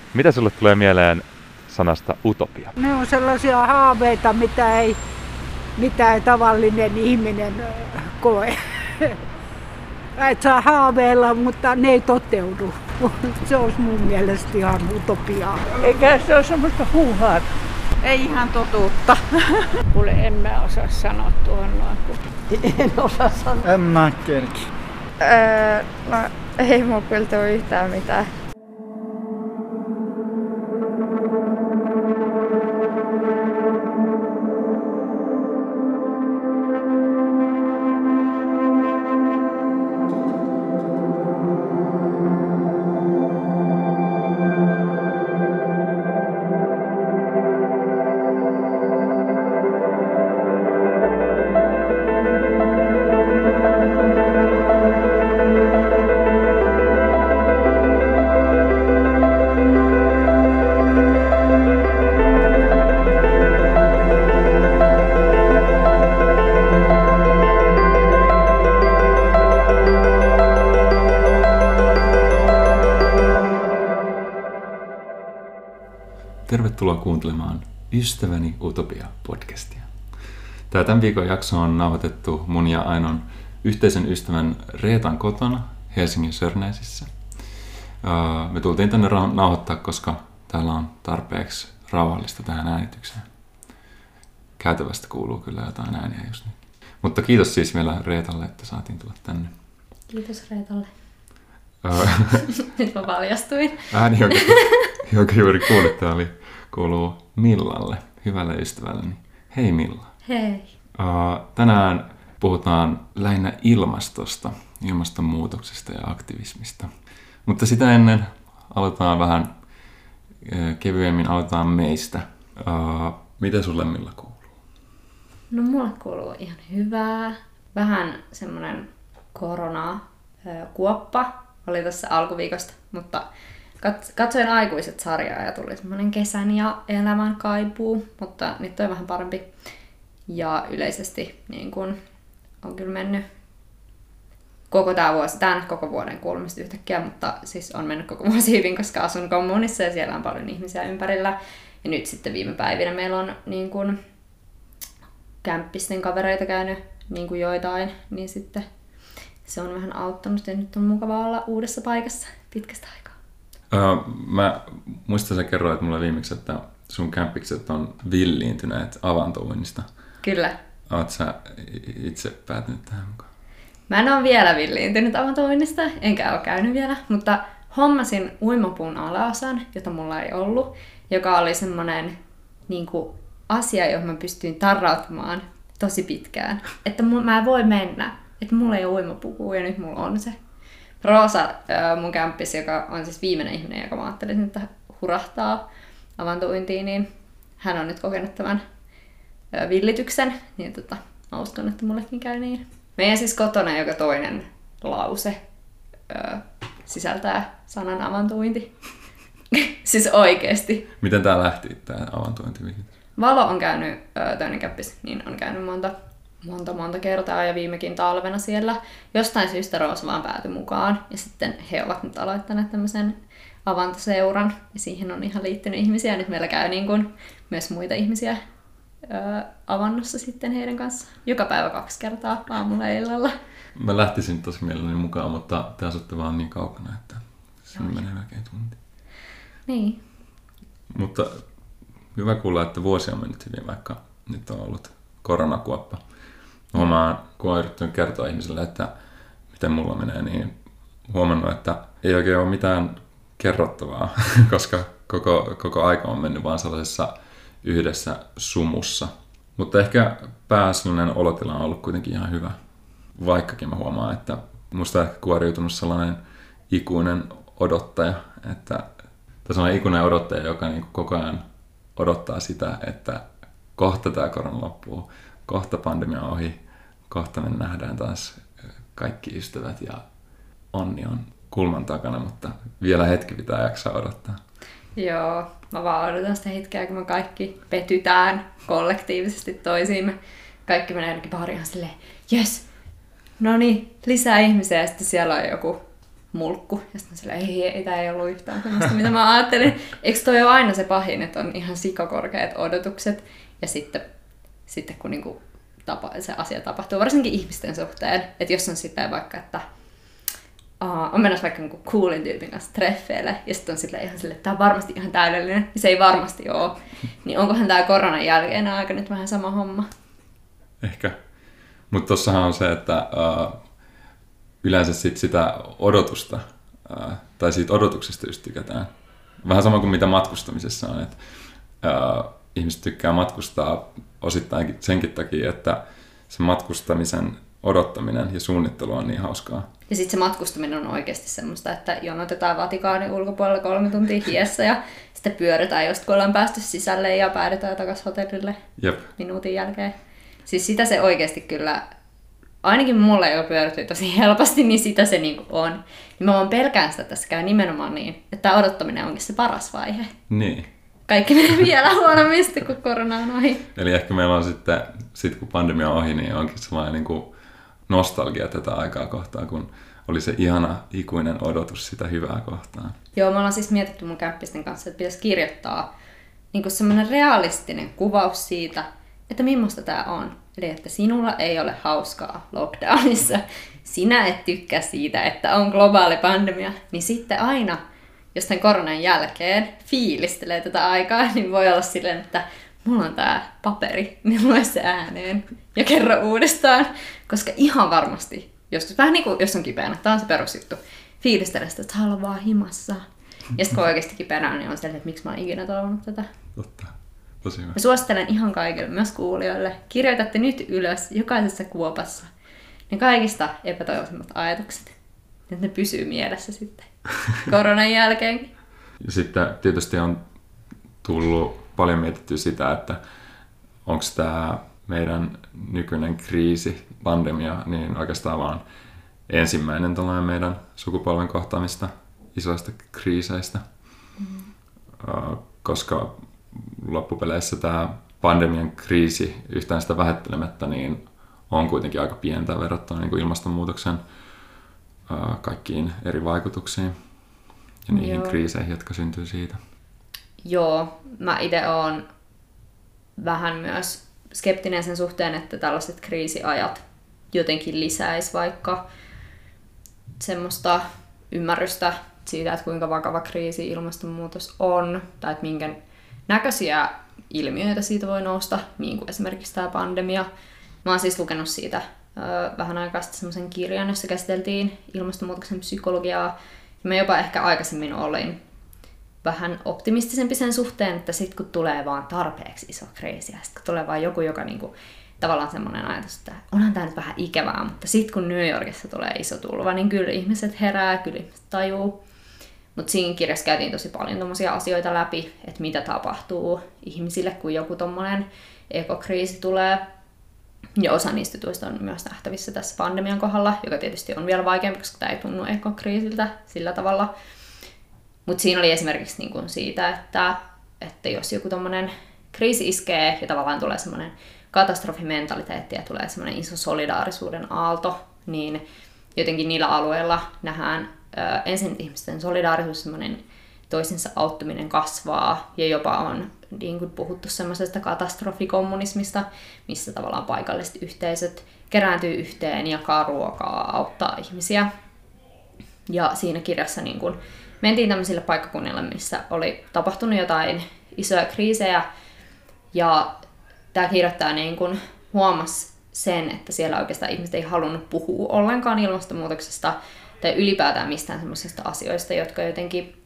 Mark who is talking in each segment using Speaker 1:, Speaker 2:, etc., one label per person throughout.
Speaker 1: Mitä sulle tulee mieleen sanasta utopia?
Speaker 2: Ne on sellaisia haaveita, mitä ei tavallinen ihminen koe. Et saa haaveilla, mutta ne ei toteudu. Se olisi mun mielestä ihan utopiaa. Eikä se ole semmoista huuhaa.
Speaker 3: Ei ihan totuutta.
Speaker 2: Kuule, en mä osaa sanoa tuohon noin.
Speaker 3: En osaa sanoa.
Speaker 4: En mä kerki.
Speaker 5: No ei mulla kyllä tule yhtään mitään.
Speaker 6: Tervetuloa kuuntelemaan Ystäväni Utopia-podcastia. Tämän viikon jakso on nauhoitettu mun ja Ainon yhteisen ystävän Reetan kotona Helsingin Sörnäisissä. Me tultiin tänne nauhoittaa, koska täällä on tarpeeksi rauhallista tähän äänitykseen. Käytävästä kuuluu kyllä jotain ääniä just nyt. Mutta kiitos siis vielä Reetalle, että saatiin tulla tänne.
Speaker 5: Kiitos Reetalle. Nyt mä paljastuin.
Speaker 6: Ääni, jonka juuri kuulitte, kuuluu Millalle, hyvälle ystävälleni. Hei Milla.
Speaker 5: Hei.
Speaker 6: Tänään puhutaan lähinnä ilmastosta, ilmastonmuutoksesta ja aktivismista. Mutta sitä ennen aloitetaan vähän kevyemmin, aloitetaan meistä. Mitä sulle Milla kuuluu?
Speaker 5: No mulle kuuluu ihan hyvää. Vähän semmonen koronakuoppa oli tässä alkuviikosta, mutta katsoin Aikuiset sarjaa ja tuli semmoinen kesän ja elämän kaipuu, mutta nyt on vähän parempi. Ja yleisesti niin kun on kyllä mennyt koko tää vuosi, tää on nyt koko vuoden kuulumista yhtäkkiä, mutta siis on mennyt koko vuosi hyvin, koska asun kommunissa ja siellä on paljon ihmisiä ympärillä. Ja nyt sitten viime päivinä meillä on niin kun kämppisten kavereita käynyt niin kun joitain, niin sitten se on vähän auttanut ja nyt on mukava olla uudessa paikassa pitkästä aikaa.
Speaker 6: Mä muistan, sä kerroit että mulle viimeksi, että sun kämppikset on villiintyneet avantouinnista.
Speaker 5: Kyllä.
Speaker 6: Oot sä itse päätynyt tähän mukaan?
Speaker 5: Mä en ole vielä villiintynyt avantouinnista, enkä ole käynyt vielä, mutta hommasin uimapuun alaosan, jota mulla ei ollut, joka oli semmoinen niin kuin asia, johon mä pystyin tarrautumaan tosi pitkään. Että mä voin mennä, että mulla ei ole uimapukua ja nyt mulla on se. Roosa, mun kämppis, joka on siis viimeinen ihminen, joka mä ajattelin, että hurahtaa avantouintiin, niin hän on nyt kokenut tämän villityksen, niin mä uskon, että mullekin käy niin. Meidän siis kotona joka toinen lause sisältää sanan avantouinti. Siis oikeesti.
Speaker 6: Miten tää lähti, tää avantouinti?
Speaker 5: Valo on käynyt, toinen kämppis, niin on käynyt monta kertaa ja viimekin talvena siellä. Jostain syystä Roosa vaan päätyi mukaan ja sitten he ovat nyt aloittaneet tämmöisen avantoseuran ja siihen on ihan liittynyt ihmisiä. Nyt meillä käy niin kuin myös muita ihmisiä avannossa sitten heidän kanssa joka päivä 2 kertaa aamulla ja illalla.
Speaker 6: Mä lähtisin tosi mielelläni mukaan, mutta te asutte vaan niin kaukana, että sinne menee melkein tunti.
Speaker 5: Niin.
Speaker 6: Mutta hyvä kuulla, että vuosi on mennyt hyvin, vaikka nyt on ollut koronakuoppa. Huomaan, kun olen yrittänyt kertoa ihmisille, että miten mulla menee, niin huomannut, että ei oikein ole mitään kerrottavaa, koska koko aika on mennyt vaan sellaisessa yhdessä sumussa. Mutta ehkä pääasiallinen olotila on ollut kuitenkin ihan hyvä. Vaikkakin mä huomaan, että musta on kuoriutunut sellainen ikuinen odottaja, tai sellainen ikuinen odottaja, joka niin koko ajan odottaa sitä, että kohta tämä korona loppuu, kohta pandemia on ohi, kohta me nähdään taas kaikki ystävät ja onni on kulman takana, mutta vielä hetki pitää jaksaa odottaa.
Speaker 5: Joo, mä vaan odotan sitä hetkeä, kun me kaikki petytään kollektiivisesti toisiimme. Kaikki menee jonnekin baariin silleen, jes, no niin, lisää ihmisiä ja sitten siellä on joku mulkku. Ja sitten silleen, ei tää ei ollut yhtään semmoista, mitä mä ajattelin. Eikö toi ole aina se pahin, että on ihan sikakorkeat odotukset ja sitten kun niinku se asia tapahtuu, varsinkin ihmisten suhteen, että jos on sitten vaikka, että on menossa vaikka niinku coolin tyypin kanssa treffeille, ja sitten on ihan silleen, että tämä on varmasti ihan täydellinen, ja se ei varmasti ole. Niin onkohan tämä koronan jälkeen aika nyt vähän sama homma?
Speaker 6: Ehkä. Mutta tossahan on se, että yleensä sitä odotusta, tai siitä odotuksesta just tykätään. Vähän sama kuin mitä matkustamisessa on, että ihmiset tykkää matkustaa osittain senkin takia, että se matkustamisen odottaminen ja suunnittelu on niin hauskaa.
Speaker 5: Ja sitten se matkustaminen on oikeasti semmoista, että jonotetaan Vatikaanin ulkopuolella 3 tuntia hiessä ja sitten pyöritään just kun ollaan päästy sisälle ja päädytään takaisin hotellille minuutin jälkeen. Siis sitä se oikeasti kyllä, ainakin mulle, joka pyörityy tosi helposti, niin sitä se niinku on. Ja mä vaan pelkään sitä, että tässä käy nimenomaan niin, että tämä odottaminen onkin se paras vaihe.
Speaker 6: Niin.
Speaker 5: Kaikki menee vielä huonommista, kun korona on ohi.
Speaker 6: Eli ehkä meillä on sitten kun pandemia on ohi, niin onkin sellainen niin kuin nostalgia tätä aikaa kohtaan, kun oli se ihana ikuinen odotus sitä hyvää kohtaan.
Speaker 5: Joo, me ollaan siis mietitty mun kämppisten kanssa, että pitäisi kirjoittaa niin semmoinen realistinen kuvaus siitä, että millaista tämä on. Eli että sinulla ei ole hauskaa lockdownissa, sinä et tykkää siitä, että on globaali pandemia, niin sitten aina, jos tämän koronan jälkeen fiilistelee tätä aikaa, niin voi olla silleen, että mulla on tää paperi, niin lue se ääneen ja kerro uudestaan, koska ihan varmasti, joskus vähän niin kuin jos on kipeänä, tää on se perusjuttu, fiilistelee sitä, että haluaa vaan himassa. Ja sitten kun oikeasti kipeänä, niin on silleen, että miksi mä oon ikinä toivonut tätä.
Speaker 6: Totta. Tosi hyvä.
Speaker 5: Mä suosittelen ihan kaikille, myös kuulijoille, kirjoitatte nyt ylös jokaisessa kuopassa ne kaikista epätoivoisimmat ajatukset, että ne pysyy mielessä sitten koronan jälkeen.
Speaker 6: Ja sitten tietysti on tullut paljon mietittyä sitä, että onko tämä meidän nykyinen kriisi, pandemia, niin oikeastaan vaan ensimmäinen tällainen meidän sukupolven kohtaamista isoista kriiseistä. Koska loppupeleissä tämä pandemian kriisi yhtään sitä vähättelemättä niin on kuitenkin aika pientä verrattuna niin kuin ilmastonmuutoksen kaikkiin eri vaikutuksiin ja niihin kriiseihin, jotka syntyy siitä.
Speaker 5: Joo, mä itse oon vähän myös skeptinen sen suhteen, että tällaiset kriisiajat jotenkin lisäisi vaikka semmoista ymmärrystä siitä, että kuinka vakava kriisi ilmastonmuutos on, tai että minkä näköisiä ilmiöitä siitä voi nousta, niin kuin esimerkiksi tämä pandemia. Mä oon siis lukenut siitä vähän aikaa sitten semmoisen kirjan, jossa käsiteltiin ilmastonmuutoksen psykologiaa. Ja mä jopa ehkä aikaisemmin olin vähän optimistisempi sen suhteen, että sitten kun tulee vaan tarpeeksi iso kriisi, ja sitten kun tulee vaan joku, joka niinku, tavallaan semmoinen ajatus, että onhan tämä nyt vähän ikävää, mutta sitten kun New Yorkissa tulee iso tulva, niin kyllä ihmiset herää, kyllä ihmiset tajuu. Mutta siinä kirjassa käytiin tosi paljon tommosia asioita läpi, että mitä tapahtuu ihmisille, kun joku tommonen ekokriisi tulee. Ja osa niistä jutuista on myös nähtävissä tässä pandemian kohdalla, joka tietysti on vielä vaikeampi, koska tämä ei tunnu ekokriisiltä sillä tavalla. Mutta siinä oli esimerkiksi niin kuin siitä, että jos joku tommonen kriisi iskee ja tavallaan tulee semmoinen katastrofimentaliteetti ja tulee semmoinen iso solidaarisuuden aalto, niin jotenkin niillä alueilla nähdään ensin ihmisten solidaarisuus, semmoinen toisensa auttaminen kasvaa ja jopa on niin kuin puhuttu semmoisesta katastrofikommunismista, missä tavallaan paikalliset yhteisöt kerääntyy yhteen, jakaa ruokaa, auttaa ihmisiä. Ja siinä kirjassa niin kuin mentiin tämmöisille paikkakunnille, missä oli tapahtunut jotain isoja kriisejä ja tämä kirjoittaja niin kuin huomasi sen, että siellä oikeastaan ihmiset ei halunnut puhua ollenkaan ilmastonmuutoksesta tai ylipäätään mistään semmoisista asioista, jotka jotenkin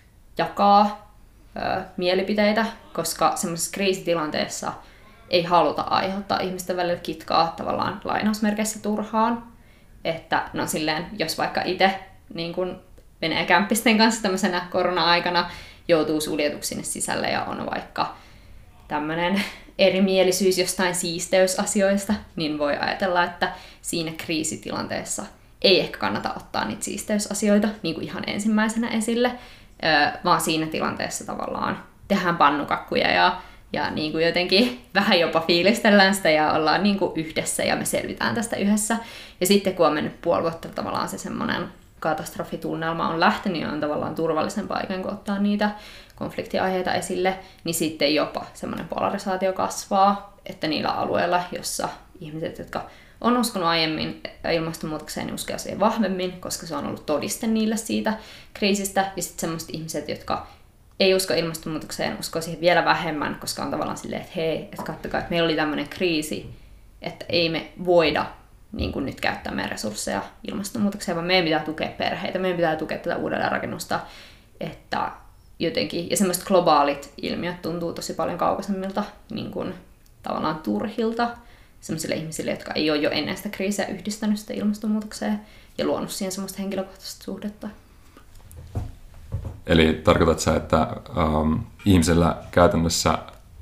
Speaker 5: jakaa mielipiteitä, koska semmoisessa kriisitilanteessa ei haluta aiheuttaa ihmisten välillä kitkaa tavallaan lainausmerkeissä turhaan. Että no silleen, jos vaikka itse niin kun menee kämppisten kanssa tämmöisenä korona-aikana, joutuu suljetuksi sinne sisälle ja on vaikka tämmöinen erimielisyys jostain siisteysasioista, niin voi ajatella, että siinä kriisitilanteessa ei ehkä kannata ottaa niitä siisteysasioita niin kuin ihan ensimmäisenä esille, vaan siinä tilanteessa tavallaan tehdään pannukakkuja ja niin kuin jotenkin vähän jopa fiilistellään sitä ja ollaan niin kuin yhdessä ja me selvitään tästä yhdessä. Ja sitten kun on mennyt puoli vuotta tavallaan se semmoinen katastrofitunnelma on lähtenyt ja on tavallaan turvallisen paikan, kun ottaa niitä konfliktiaiheita esille, niin sitten jopa semmoinen polarisaatio kasvaa, että niillä alueilla, jossa ihmiset, jotka on uskonut aiemmin ilmastonmuutokseen, niin uskoo siihen vahvemmin, koska se on ollut todiste niille siitä kriisistä, ja sitten semmoiset ihmiset, jotka ei usko ilmastonmuutokseen, uskoo siihen vielä vähemmän, koska on tavallaan silleen, että hei, että katsokaa, että meillä oli tämmöinen kriisi, että ei me voida niin kuin nyt käyttää meidän resursseja ilmastonmuutokseen, vaan meidän pitää tukea perheitä, meidän pitää tukea tätä uudelleenrakennusta, että jotenkin, ja semmoiset globaalit ilmiöt tuntuu tosi paljon kaukaisemmilta, niin kuin tavallaan turhilta, semmoisille ihmisille, jotka ei ole jo ennen sitä kriisiä yhdistänyt sitä ilmastonmuutokseen ja luonut siihen semmoista henkilökohtaista suhdetta.
Speaker 6: Eli tarkoitatko sä, että ihmisellä käytännössä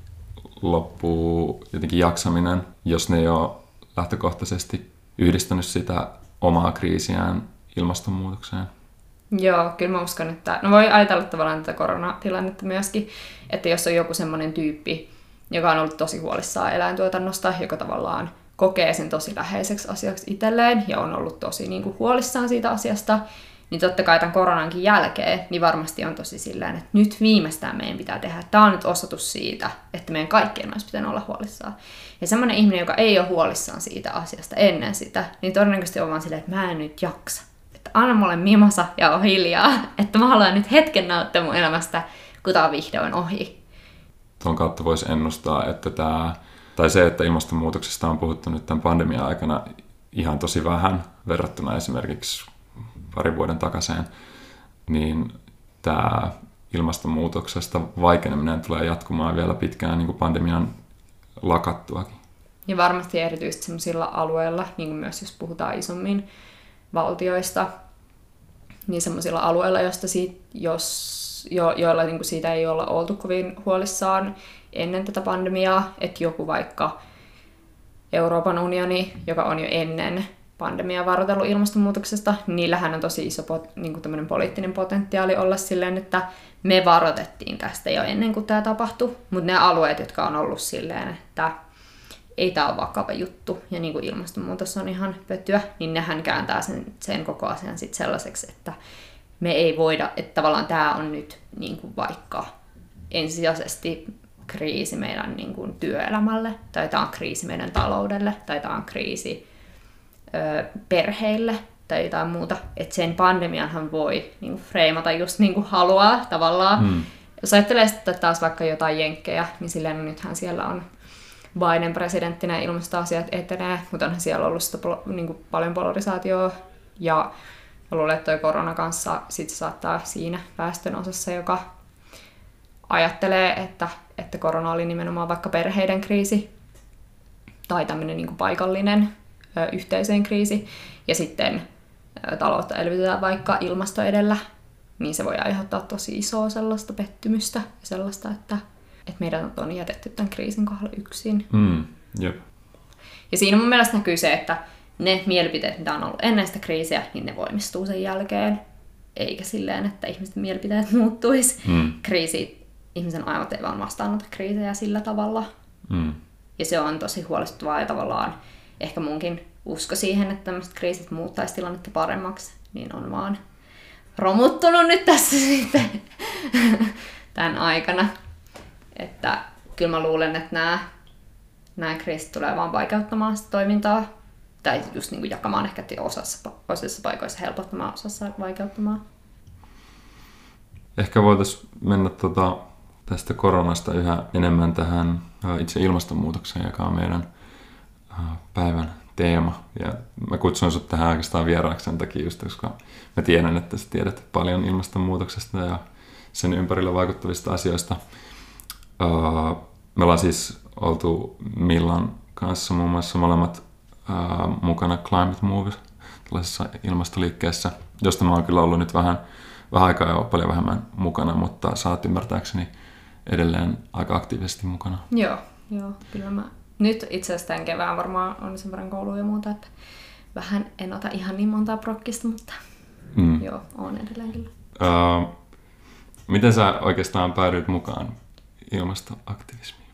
Speaker 6: loppuu jotenkin jaksaminen, jos ne ei ole lähtökohtaisesti yhdistänyt sitä omaa kriisiään ilmastonmuutokseen?
Speaker 5: Joo, kyllä mä uskon, että no voi ajatella tavallaan tätä koronatilannetta myöskin, että jos on joku semmoinen tyyppi, joka on ollut tosi huolissaan eläintuotannosta, joka tavallaan kokee sen tosi läheiseksi asiaksi itselleen ja on ollut tosi niin kuin huolissaan siitä asiasta, niin totta kai tämän koronankin jälkeen, niin varmasti on tosi silleen, että nyt viimeistään meidän pitää tehdä. Tämä on nyt osoitus siitä, että meidän kaikkien olisi pitänyt olla huolissaan. Ja semmoinen ihminen, joka ei ole huolissaan siitä asiasta ennen sitä, niin todennäköisesti on vaan silleen, että mä en nyt jaksa. Että anna mulle mimosa ja on hiljaa, että mä haluan nyt hetken nauttia mun elämästä, kun tää on vihdoin ohi.
Speaker 6: Tuon kautta voisi ennustaa, että se, että ilmastonmuutoksesta on puhuttu nyt tämän pandemian aikana ihan tosi vähän verrattuna esimerkiksi parin vuoden takaiseen, niin tämä ilmastonmuutoksesta vaikeneminen tulee jatkumaan vielä pitkään niin kuin pandemian lakattuakin.
Speaker 5: Ja varmasti erityisesti sellaisilla alueilla, niin kuin myös jos puhutaan isommin valtioista, niin sellaisilla alueilla, joilla niin kuin siitä ei olla oltu kovin huolissaan ennen tätä pandemiaa, että joku vaikka Euroopan unioni, joka on jo ennen pandemiaa varoitellut ilmastonmuutoksesta, niillähän on tosi iso niin kuin tämmöinen poliittinen potentiaali olla silleen, että me varoitettiin tästä jo ennen kuin tämä tapahtui, mutta ne alueet, jotka on ollut silleen, että ei tämä ole vakava juttu ja niin kuin ilmastonmuutos on ihan pötyä, niin nehän kääntää sen koko asian sit sellaiseksi, että me ei voida, että tavallaan tämä on nyt niin kuin vaikka ensisijaisesti kriisi meidän niin kuin työelämälle, tai tämä on kriisi meidän taloudelle, tai tämä on kriisi perheille, tai jotain muuta. Että sen pandemianhan voi niin kuin freimata just niin kuin haluaa tavallaan. Jos ajattelee sitten taas vaikka jotain jenkkejä, niin silleen nythän siellä on Biden presidenttinä ja ilmastoasiat etenee, mutta onhan siellä ollut sitä niin kuin paljon polarisaatioa, ja mä luulen, että toi korona kanssa sit saattaa siinä väestön osassa, joka ajattelee, että korona oli nimenomaan vaikka perheiden kriisi tai tämmöinen niin kuin paikallinen yhteisöjen kriisi, ja sitten taloutta elvytetään vaikka ilmasto edellä, niin se voi aiheuttaa tosi isoa sellaista pettymystä ja sellaista, että meidän on jätetty tämän kriisin kohdalla yksin.
Speaker 6: Jep.
Speaker 5: Ja siinä mun mielestä näkyy se, että ne mielipiteet, mitä on ollut ennen sitä kriisiä, niin ne voimistuu sen jälkeen. Eikä silleen, että ihmisten mielipiteet muuttuisi. Ihmisen aivot ei vaan vastaanota kriisejä sillä tavalla. Ja se on tosi huolestuttavaa ja tavallaan ehkä munkin usko siihen, että tämmöiset kriisit muuttaisi tilannetta paremmaksi, niin on vaan romuttunut nyt tässä sitten tämän aikana. Että kyllä mä luulen, että nämä kriisit tulee vaan vaikeuttamaan sitä toimintaa. Tai just niin kuin jakamaan ehkä osassa paikoissa helpottamaan, osassa vaikeuttamaan.
Speaker 6: Ehkä voitaisiin mennä tästä koronasta yhä enemmän tähän itse ilmastonmuutokseen, joka on meidän päivän teema. Ja mä kutsun sut tähän oikeastaan vieraaksi sen takia just, koska mä tiedän, että sä tiedät paljon ilmastonmuutoksesta ja sen ympärillä vaikuttavista asioista. Me ollaan siis oltu Millan kanssa muun muassa molemmat mukana Climate Move, tällaisessa ilmastoliikkeessä, josta mä oon kyllä ollut nyt vähän aikaa ja paljon vähemmän mukana, mutta sä oot ymmärtääkseni edelleen aika aktiivisesti mukana.
Speaker 5: Joo, kyllä mä. Nyt itse asiassa tämän kevään varmaan on sen verran koulua ja muuta, että vähän en ota ihan niin montaa prokkista, mutta joo, oon edelleen kyllä.
Speaker 6: Miten sä oikeastaan päädyit mukaan ilmastoaktivismiin?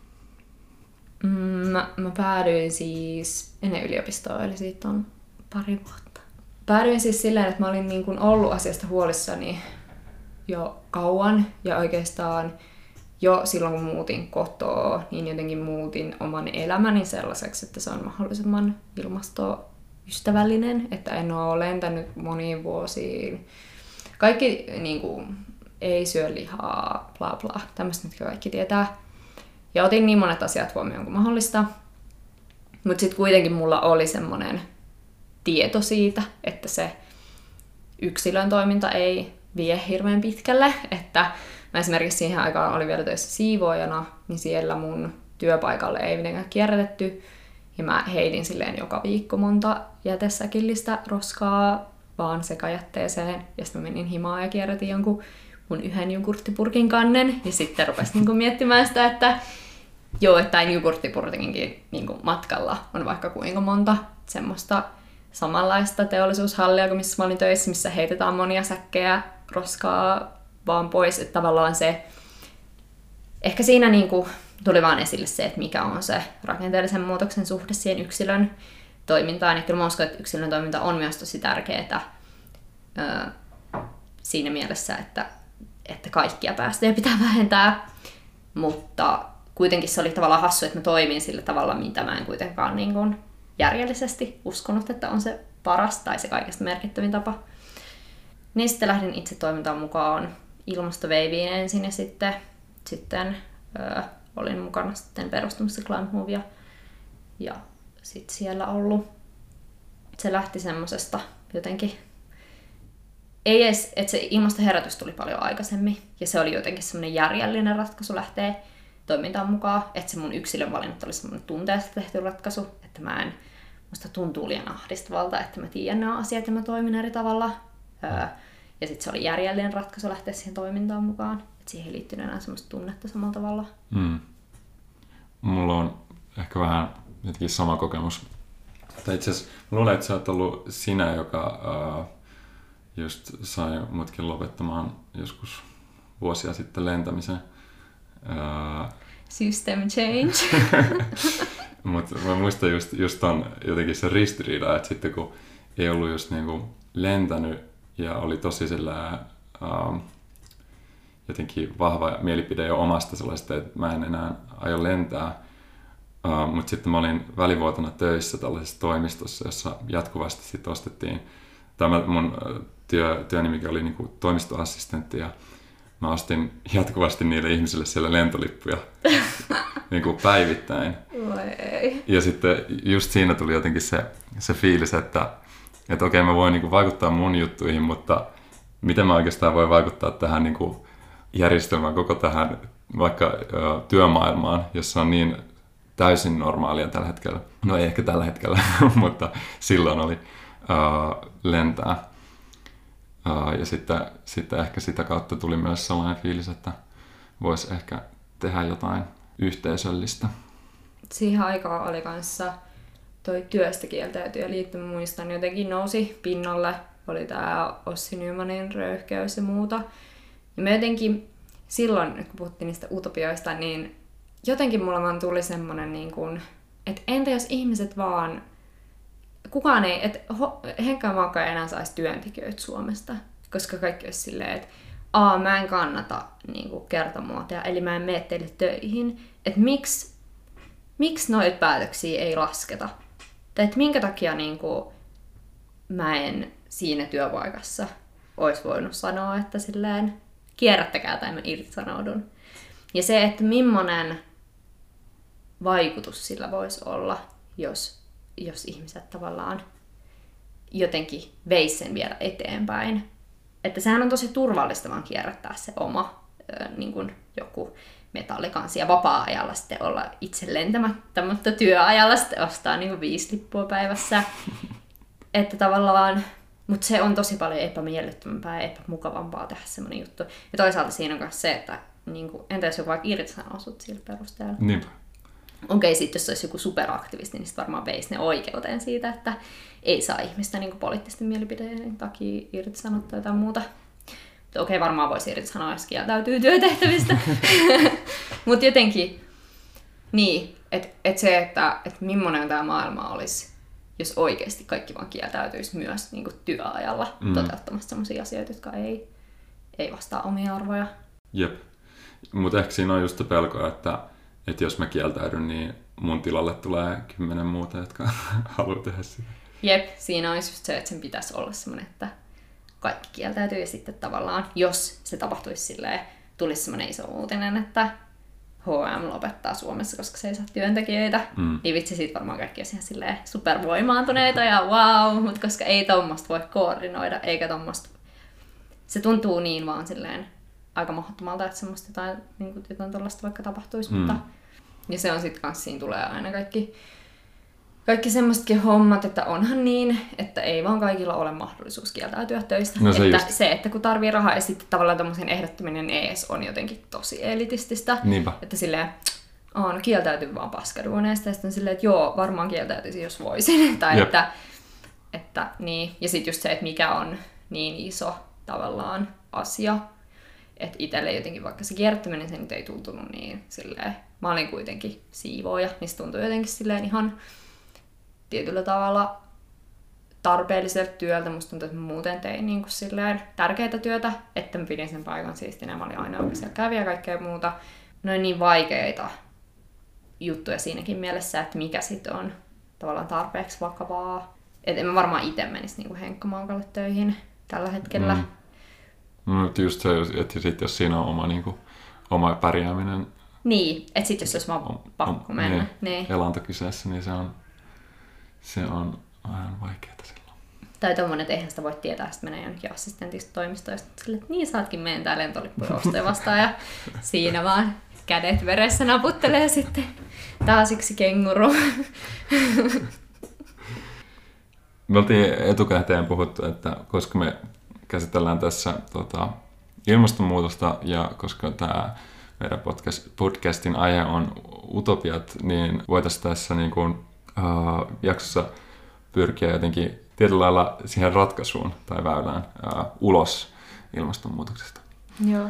Speaker 5: Mä päädyin siis ennen yliopistoa, eli siitä on pari vuotta. päädyin siis silleen, että mä olin niin kuin ollut asiasta huolissani jo kauan ja oikeastaan jo silloin, kun muutin kotoa, niin jotenkin muutin oman elämäni sellaiseksi, että se on mahdollisimman ilmastoystävällinen, että en ole lentänyt moniin vuosiin. Kaikki niin kuin, ei syö lihaa, bla bla, tämmöistä, mitkä kaikki tietää. Ja otin niin monet asiat huomioon kuin mahdollista. Mutta sitten kuitenkin mulla oli semmoinen tieto siitä, että se yksilön toiminta ei vie hirveän pitkälle. Että mä esimerkiksi siihen aikaan olin vielä töissä siivoojana, niin siellä mun työpaikalle ei mitenkään kierrätetty. Ja mä heitin silleen joka viikko monta jätesäkillistä roskaa vaan sekajätteeseen. Ja sitten mä menin himaan ja kierrätin jonkun mun yhden jogurttipurkin kannen. Ja sitten rupesin niinku miettimään sitä, että joo, että tämän jogurttipurkinkin niinku matkalla on vaikka kuinka monta semmoista samanlaista teollisuushallia kuin missä mä olin töissä, missä heitetään monia säkkejä roskaa vaan pois. Että tavallaan se, ehkä siinä niinku tuli vaan esille se, että mikä on se rakenteellisen muutoksen suhde siihen yksilön toimintaan. Ja kyllä mä uskon, että yksilön toiminta on myös tosi tärkeää siinä mielessä, että kaikkia päästöjä pitää vähentää. Mutta kuitenkin se oli tavallaan hassu, että mä toimin sillä tavalla, mitä mä en kuitenkaan niin kuin järjellisesti uskonut, että on se paras tai se kaikista merkittävin tapa. Niin sitten lähdin itse toimintaan mukaan ilmastoveiviin ensin ja sitten olin mukana sitten perustamassa Climate Movea ja sitten siellä ollut. Se lähti semmosesta jotenkin, ei edes, että se ilmastoherätys tuli paljon aikaisemmin ja se oli jotenkin semmoinen järjellinen ratkaisu lähteä toimintaan mukaan, että se mun yksilön valinnat oli semmoinen tunteesta tehty ratkaisu, että musta tuntuu liian ahdistavalta, että mä tiedän nämä asiat ja mä toimin eri tavalla. Ja sitten se oli järjellinen ratkaisu lähteä siihen toimintaan mukaan, että siihen ei liittynyt enää semmoista tunnetta samalla tavalla.
Speaker 6: Mulla on ehkä vähän jotenkin sama kokemus. Tai itse asiassa mä luulen, että sä oot ollut sinä, joka just sai mutkin lopettamaan joskus vuosia sitten lentämisen.
Speaker 5: System change.
Speaker 6: Mutta mä muistan just ton jotenkin se ristiriida, että sitten kun ei ollut just niinku lentänyt ja oli tosi sillä jotenkin vahva mielipide jo omasta sellaista, että mä en enää aio lentää. Mutta sitten mä olin välivuotena töissä tällaisessa toimistossa, jossa jatkuvasti sit ostettiin, mun työnimikin oli niinku toimistoassistentti ja mä ostin jatkuvasti niille ihmisille siellä lentolippuja niinku päivittäin. Ja sitten just siinä tuli jotenkin se fiilis, että okei, mä voin niinku vaikuttaa mun juttuihin, mutta miten mä oikeastaan voin vaikuttaa tähän niinku järjestelmään, koko tähän vaikka työmaailmaan, jossa on niin täysin normaalia tällä hetkellä. No ei ehkä tällä hetkellä, mutta silloin oli lentää. Ja sitten ehkä sitä kautta tuli myös sellainen fiilis, että voisi ehkä tehdä jotain yhteisöllistä.
Speaker 5: Siihen aikaan oli kanssa toi työstä kieltäytyjä liitto, muistan, jotenkin nousi pinnalle. Oli tää Ossi Nymanin röyhkeys ja muuta. Ja me jotenkin silloin, kun puhuttiin niistä utopioista, niin jotenkin mulla vaan tuli semmonen niin kuin, että entä jos ihmiset vaan, kukaan ei, että Henkka Maakka ei enää saisi työntekijöitä Suomesta, koska kaikki olisi silleen, että mä en kannata niin kuin kertomuotoja, eli mä en mene teille töihin, että miksi noita päätöksiä ei lasketa? Tai että minkä takia niin kuin, mä en siinä työpaikassa olisi voinut sanoa, että silleen kierrättäkää tai mä irtisanoudun. Ja se, että millainen vaikutus sillä voisi olla, jos ihmiset tavallaan jotenkin veisi sen vielä eteenpäin. Että sehän on tosi turvallista vaan kierrättää se oma niin kuin joku metallikansi ja vapaa-ajalla sitten olla itse lentämättä, mutta työajalla sitten ostaa niin kuin 5 lippua päivässä. Että tavallaan, mutta se on tosi paljon epämiellyttävämpää ja epämukavampaa tehdä semmoinen juttu. Ja toisaalta siinä on myös se, että niin kuin, entä jos joku vaikka irtisanoo sut sillä perusteella?
Speaker 6: Niinpä.
Speaker 5: Okei, sitten jos olisi joku superaktivisti, niin sitten varmaan veisi ne oikeuteen siitä, että ei saa ihmistä niin kuin poliittisten mielipideiden takia irtisanoa tai jotain muuta. Okei, varmaan voisi irtisanoa, jos kieltäytyy työtehtävistä. Mutta jotenkin, niin, että se, että millainen tämä maailma olisi, jos oikeasti kaikki vaan kieltäytyisi myös niin kuin työajalla toteuttamassa sellaisia asioita, jotka ei vastaa omia arvoja.
Speaker 6: Jep. Mutta ehkä siinä on just se pelko, että jos mä kieltäydyn, niin mun tilalle tulee 10 muuta, jotka haluaa tehdä sitä.
Speaker 5: Jep, siinä on just se, että sen pitäisi olla semmoinen, että kaikki kieltäytyy ja sitten tavallaan, jos se tapahtuisi silleen, tulisi semmoinen iso uutinen, että H&M lopettaa Suomessa, koska se ei saa työntekijöitä, niin vitsi siitä varmaan kaikki on ihan silleen supervoimaantuneita ja wow, mutta koska ei tommoista voi koordinoida, eikä tommoista, se tuntuu niin vaan silleen aika mahdottomalta, että semmoista jotain tollaista vaikka tapahtuisi, mutta ja se on sitten kanssa, siinä tulee aina kaikki semmoisetkin hommat, että onhan niin, että ei vaan kaikilla ole mahdollisuus kieltäytyä töistä.
Speaker 6: No
Speaker 5: että kun tarvii rahaa ja sitten tavallaan tommosen ehdottaminen ees on jotenkin tosi elitististä.
Speaker 6: Niinpä.
Speaker 5: Että silleen, no kieltäytyy vaan paskaduuneista ja sitten silleen, että joo, varmaan kieltäytyisin, jos voisin. Tai että niin. Ja sitten just se, että mikä on niin iso tavallaan asia, että itselle jotenkin vaikka se kierrättäminen se nyt ei tuntunut niin silleen, mä olin kuitenkin siivooja, niin se tuntui jotenkin silleen ihan tietyllä tavalla tarpeelliselta työltä. Musta tuntuu, että mä muuten tein niin kuin silleen tärkeää työtä, että mä pidin sen paikan siistinä. Mä olin aina joka siellä kävi ja kaikkea muuta. Noin niin vaikeita juttuja siinäkin mielessä, että mikä sit on tavallaan tarpeeksi vakavaa. Että en mä varmaan itse menisi niin kuin henkkamaukalle töihin tällä hetkellä.
Speaker 6: Mutta just se, että sit, jos siinä on oma pärjääminen.
Speaker 5: Niin, että sit jos olisi vaan pakko mennä. Niin.
Speaker 6: Elanto kyseessä, niin se on vähän vaikeaa silloin.
Speaker 5: Tai tommonen, että eihän sitä voi tietää, että menee jonnekin assistentista toimistoista. Silleen, että niin saatkin meidän tää lentolippuja ostoja vastaan ja siinä vaan kädet veressä naputtelee sitten taas yksi kenguru.
Speaker 6: Me oltiin etukäteen puhuttu, että koska me käsitellään tässä ilmastonmuutosta ja koska tämä meidän podcastin aihe on utopiat, niin voitaisiin tässä niin kuin, jaksossa pyrkiä jotenkin tietyllä lailla siihen ratkaisuun tai väylään ulos ilmastonmuutoksesta.
Speaker 5: Joo.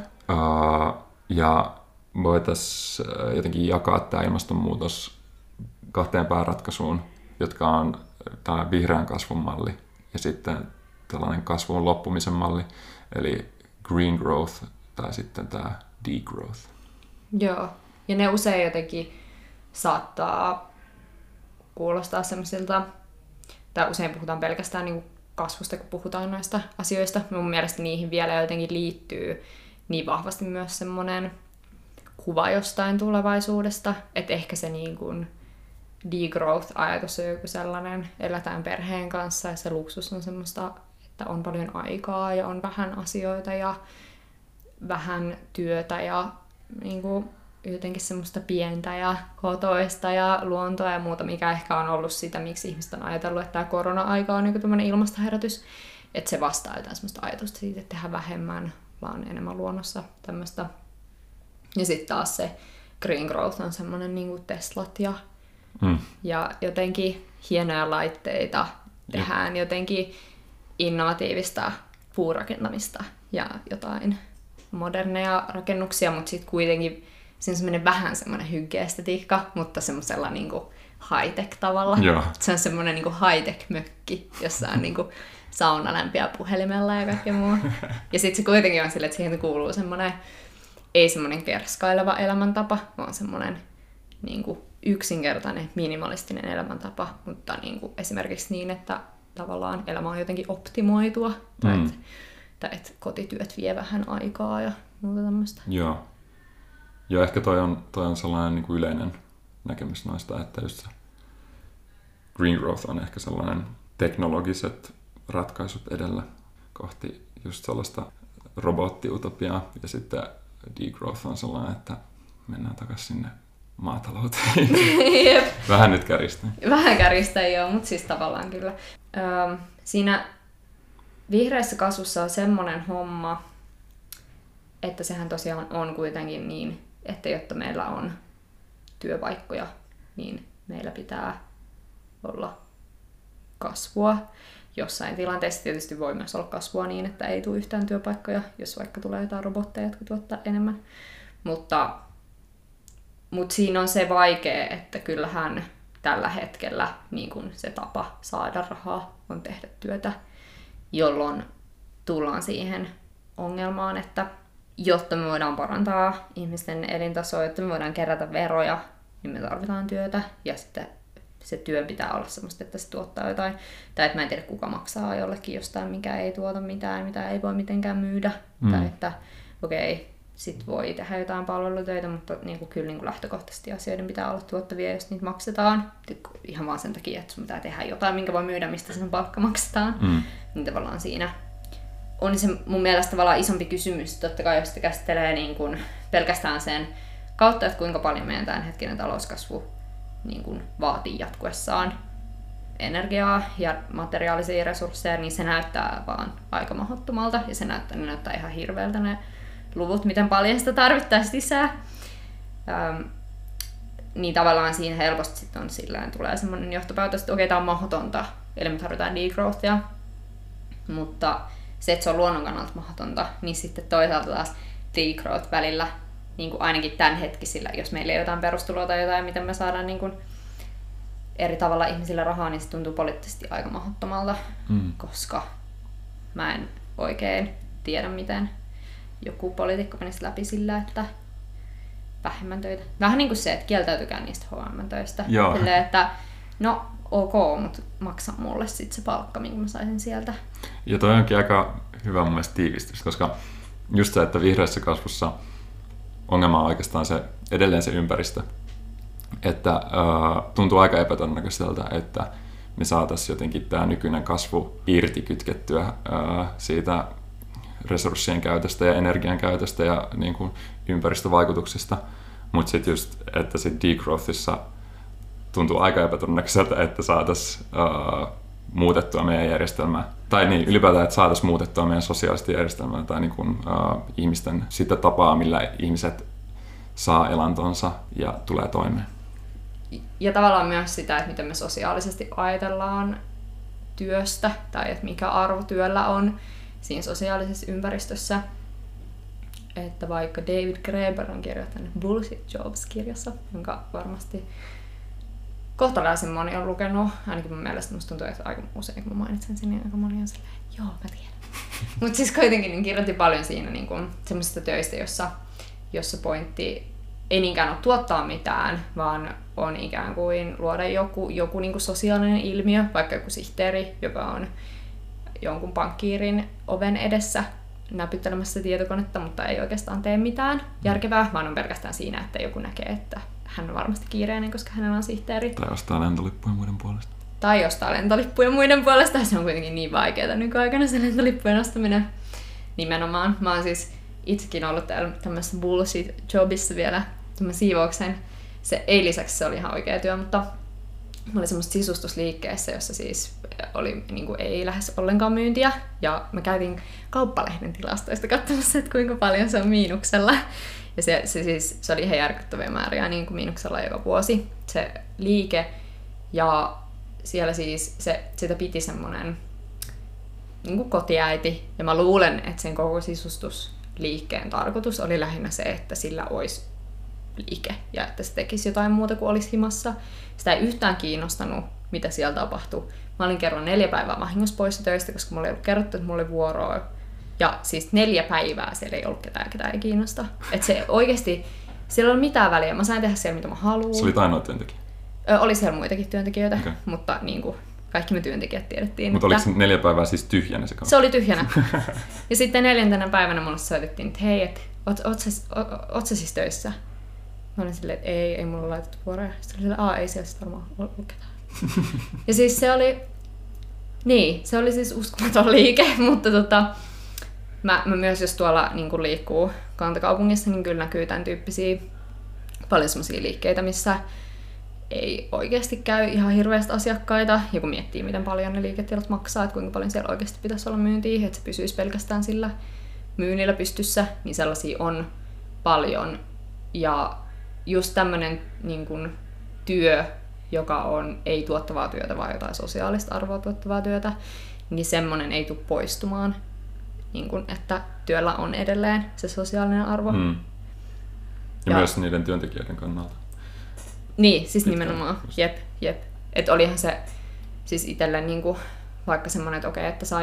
Speaker 6: Ja voitaisiin jotenkin jakaa tämä ilmastonmuutos 2 pääratkaisuun, jotka on tämä vihreän kasvun malli ja sitten tällainen kasvun loppumisen malli, eli green growth tai sitten tämä degrowth.
Speaker 5: Joo, ja ne usein jotenkin saattaa kuulostaa semmoisilta, tai usein puhutaan pelkästään niin kuin kasvusta, kun puhutaan noista asioista. Mun mielestä niihin vielä jotenkin liittyy niin vahvasti myös semmoinen kuva jostain tulevaisuudesta, että ehkä se niin kuin degrowth-ajatus on joku sellainen, eletään perheen kanssa ja se luksus on semmoista, että on paljon aikaa ja on vähän asioita ja vähän työtä ja niin kuin jotenkin semmoista pientä ja kotoista ja luontoa ja muuta, mikä ehkä on ollut sitä, miksi ihmiset on ajatellut, että tämä korona-aika on niin tämmöinen ilmastoherätys, että se vastaa jotain semmoista ajatusta siitä, että tehdään vähemmän, vaan enemmän luonnossa tämmöistä. Ja sitten taas se green growth on semmoinen niin kuin Teslat ja jotenkin hienoja laitteita, tehdään jotenkin innovatiivista puurakentamista ja jotain moderneja rakennuksia, mutta sitten kuitenkin siinä on semmoinen vähän semmoinen hygge-estetiikka, mutta semmoisella niinku high-tech tavalla.
Speaker 6: Joo.
Speaker 5: Se on semmoinen niinku high-tech-mökki, jossa on niinku saunalämpiä puhelimella ja kaikkea muu. Ja sitten se kuitenkin on sille, että siihen kuuluu semmoinen, ei semmoinen kerskaileva elämäntapa, vaan semmoinen niinku yksinkertainen, minimalistinen elämäntapa, mutta niinku esimerkiksi niin, että tavallaan elämä on jotenkin optimoitua, tai että kotityöt vie vähän aikaa ja muuta tämmöistä.
Speaker 6: Joo. Ja ehkä toi on sellainen niin kuin yleinen näkemys noista, että just se green growth on ehkä sellainen teknologiset ratkaisut edellä kohti just sellaista robottiutopiaa, ja sitten degrowth on sellainen, että mennään takaisin sinne maatalouteen. Vähän nyt kärjistää.
Speaker 5: Vähän kärjistää, joo, mutta siis tavallaan kyllä. Siinä vihreässä kasvussa on semmoinen homma, että sehän tosiaan on kuitenkin niin, että jotta meillä on työpaikkoja, niin meillä pitää olla kasvua. Jossain tilanteessa tietysti voi myös olla kasvua niin, että ei tule yhtään työpaikkoja, jos vaikka tulee jotain robotteja, jotka tuottaa enemmän. Mutta siinä on se vaikea, että kyllähän tällä hetkellä niin kun se tapa saada rahaa on tehdä työtä, jolloin tullaan siihen ongelmaan, että jotta me voidaan parantaa ihmisten elintasoa, jotta me voidaan kerätä veroja, niin me tarvitaan työtä ja sitten se työ pitää olla semmoista, että se tuottaa jotain. Tai että mä en tiedä, kuka maksaa jollekin jostain, mikä ei tuota mitään, mitä ei voi mitenkään myydä. Tai että okei, sit voi tehdä jotain palvelutöitä, mutta kyllä lähtökohtaisesti asioiden pitää olla tuottavia, jos niitä maksetaan. Ihan vaan sen takia, että sun pitää tehdä jotain, minkä voi myydä, mistä sen palkka maksetaan. Niin tavallaan siinä on se mun mielestä tavallaan isompi kysymys, totta kai jos se käsittelee niin kuin pelkästään sen kautta, että kuinka paljon meidän tämänhetkinen talouskasvu niin kuin vaatii jatkuessaan energiaa ja materiaalisia resursseja, niin se näyttää vaan aika mahdottomalta ja se näyttää ihan hirveältä ne luvut, miten paljon sitä tarvittaisiin lisää. Niin tavallaan siinä helposti sitten on silleen, tulee semmoinen johtopäätös, että okei, tämä on mahdotonta, eli me tarvitaan degrowthia, mutta se, että se on luonnon kannalta mahdotonta, niin sitten toisaalta taas degrowth välillä, niin kuin ainakin tämänhetkisillä, jos meillä ei ole jotain perustuloa tai jotain, miten me saadaan niin kuin eri tavalla ihmisille rahaa, niin se tuntuu poliittisesti aika mahdottomalta, koska mä en oikein tiedä, miten joku poliitikko menisi läpi sillä, että vähemmän töitä. Vähän niin kuin se, että kieltäytykään niistä HM-töistä. Silleen, että no ok, mutta maksa mulle sitten se palkka, minkä mä saisin sieltä.
Speaker 6: Ja toi onkin aika hyvä mun mielestä tiivistys, koska just se, että vihreässä kasvussa ongelma on oikeastaan edelleen se ympäristö. Että tuntuu aika epätodennäköiseltä, että me saataisiin jotenkin tämä nykyinen kasvu irti kytkettyä siitä resurssien käytöstä ja energian käytöstä ja niin kuin ympäristövaikutuksista. Mutta sitten just, että sit degrowthissa tuntuu aika epätodennäköiseltä, että saataisiin muutettua meidän järjestelmää. Tai niin, ylipäätään, että saataisiin muutettua meidän sosiaalista järjestelmää tai niin kuin, ihmisten sitä tapaa, millä ihmiset saa elantonsa ja tulee toimeen.
Speaker 5: Ja tavallaan myös sitä, että miten me sosiaalisesti ajatellaan työstä tai että mikä arvo työllä on siinä sosiaalisessa ympäristössä. Että vaikka David Graeber on kirjoittanut Bullshit Jobs-kirjassa, jonka varmasti kohtalaisen moni on lukenut. Ainakin mun mielestä musta tuntuu, että aika usein kun mä mainitsen sen, niin aika moni on silleen, joo mä tiedän. Mutta siis kuitenkin niin kirjoitti paljon siinä niin semmoisista töistä, jossa pointti ei niinkään ole tuottaa mitään, vaan on ikään kuin luoda joku niin kuin sosiaalinen ilmiö, vaikka joku sihteeri, joka on jonkun pankkiirin oven edessä näpyttelemässä tietokonetta, mutta ei oikeastaan tee mitään järkevää, vaan on pelkästään siinä, että joku näkee, että hän on varmasti kiireinen, koska hänellä on sihteeri.
Speaker 6: Tai ostaa lentolippuja muiden puolesta.
Speaker 5: Tai ostaa lentolippuja muiden puolesta. Se on kuitenkin niin vaikeaa nykyaikana se lentolippujen ostaminen. Nimenomaan. Mä oon siis itsekin ollut tämmöisessä bullshit-jobissa vielä tämän siivouksen. Se ei lisäksi se oli ihan oikea työ, mutta mä olin semmoisessa sisustusliikkeessä, jossa siis oli niin kuin ei lähes ollenkaan myyntiä. Ja mä käytin Kauppalehden tilastoista katsomassa, että kuinka paljon se on miinuksella. Ja se oli ihan järkyttäviä määriä niin kuin miinuksella joka vuosi se liike. Ja siellä siis sitä piti semmoinen niin kuin kotiäiti. Ja mä luulen, että sen koko sisustusliikkeen tarkoitus oli lähinnä se, että sillä olisi liike. Ja että se tekisi jotain muuta kuin olisi himassa. Sitä ei yhtään kiinnostanut, mitä siellä tapahtui. Mä olin kerran 4 päivää vahingossa poissa töistä, koska mulla ei ollut kerrottu, että mulla oli vuoroa. Ja siis 4 päivää siellä ei ollut ketä ei kiinnosta. Että se oikeesti, siellä ei ollut mitään väliä. Mä sain tehdä siellä mitä mä haluan.
Speaker 6: Se oli ainoa työntekijä?
Speaker 5: Oli siellä muitakin työntekijöitä, okay. Mutta niin kuin, kaikki me työntekijät tiedettiin.
Speaker 6: Mutta oliko se 4 päivää siis tyhjänä se kauppaa?
Speaker 5: Se oli tyhjänä. Ja sitten 4. päivänä mulle soitettiin, että hei, oot sä siis töissä? Mä olin silleen, että ei mulla laitettu vuoroja. Sitten oli silleen, ei siellä varmaan ollut ketään. Ja siis se oli siis uskomaton liike, mutta mä myös jos tuolla niin liikkuu kantakaupungissa, niin kyllä näkyy tämän tyyppisiä paljon semmosia liikkeitä, missä ei oikeasti käy ihan hirveästi asiakkaita. Ja kun miettii, miten paljon ne liiketilat maksaa, että kuinka paljon siellä oikeasti pitäisi olla myyntiä, että se pysyisi pelkästään sillä myynnillä pystyssä, niin sellaisia on paljon. Ja just tämmönen niin kuin työ, joka on ei tuottavaa työtä, vaan jotain sosiaalista arvoa tuottavaa työtä, niin semmoinen ei tule poistumaan, niin kuin, että työllä on edelleen se sosiaalinen arvo.
Speaker 6: Ja myös niiden työntekijöiden kannalta.
Speaker 5: Niin, siis nimenomaan. Jep. Että olihan se siis itselle niinku, vaikka semmoinen, että okei, että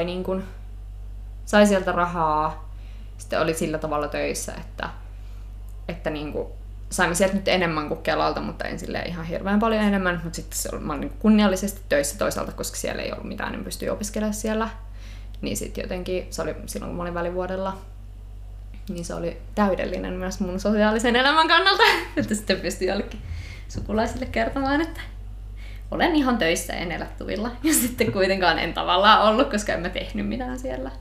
Speaker 5: sai sieltä rahaa, sitten oli sillä tavalla töissä, että niinku, saimme sieltä nyt enemmän kuin Kelalta, mutta en silleen ihan hirveän paljon enemmän, mutta sitten mä olin niinku kunniallisesti töissä toisaalta, koska siellä ei ollut mitään, niin pystyi opiskelemaan siellä. Niin sitten jotenkin, se oli silloin kun mä olin välivuodella, niin se oli täydellinen myös mun sosiaalisen elämän kannalta, että sitten pystyi jollekin sukulaisille kertomaan, että olen ihan töissä, en elä tuvilla. Ja sitten kuitenkaan en tavallaan ollut, koska en mä tehnyt mitään siellä.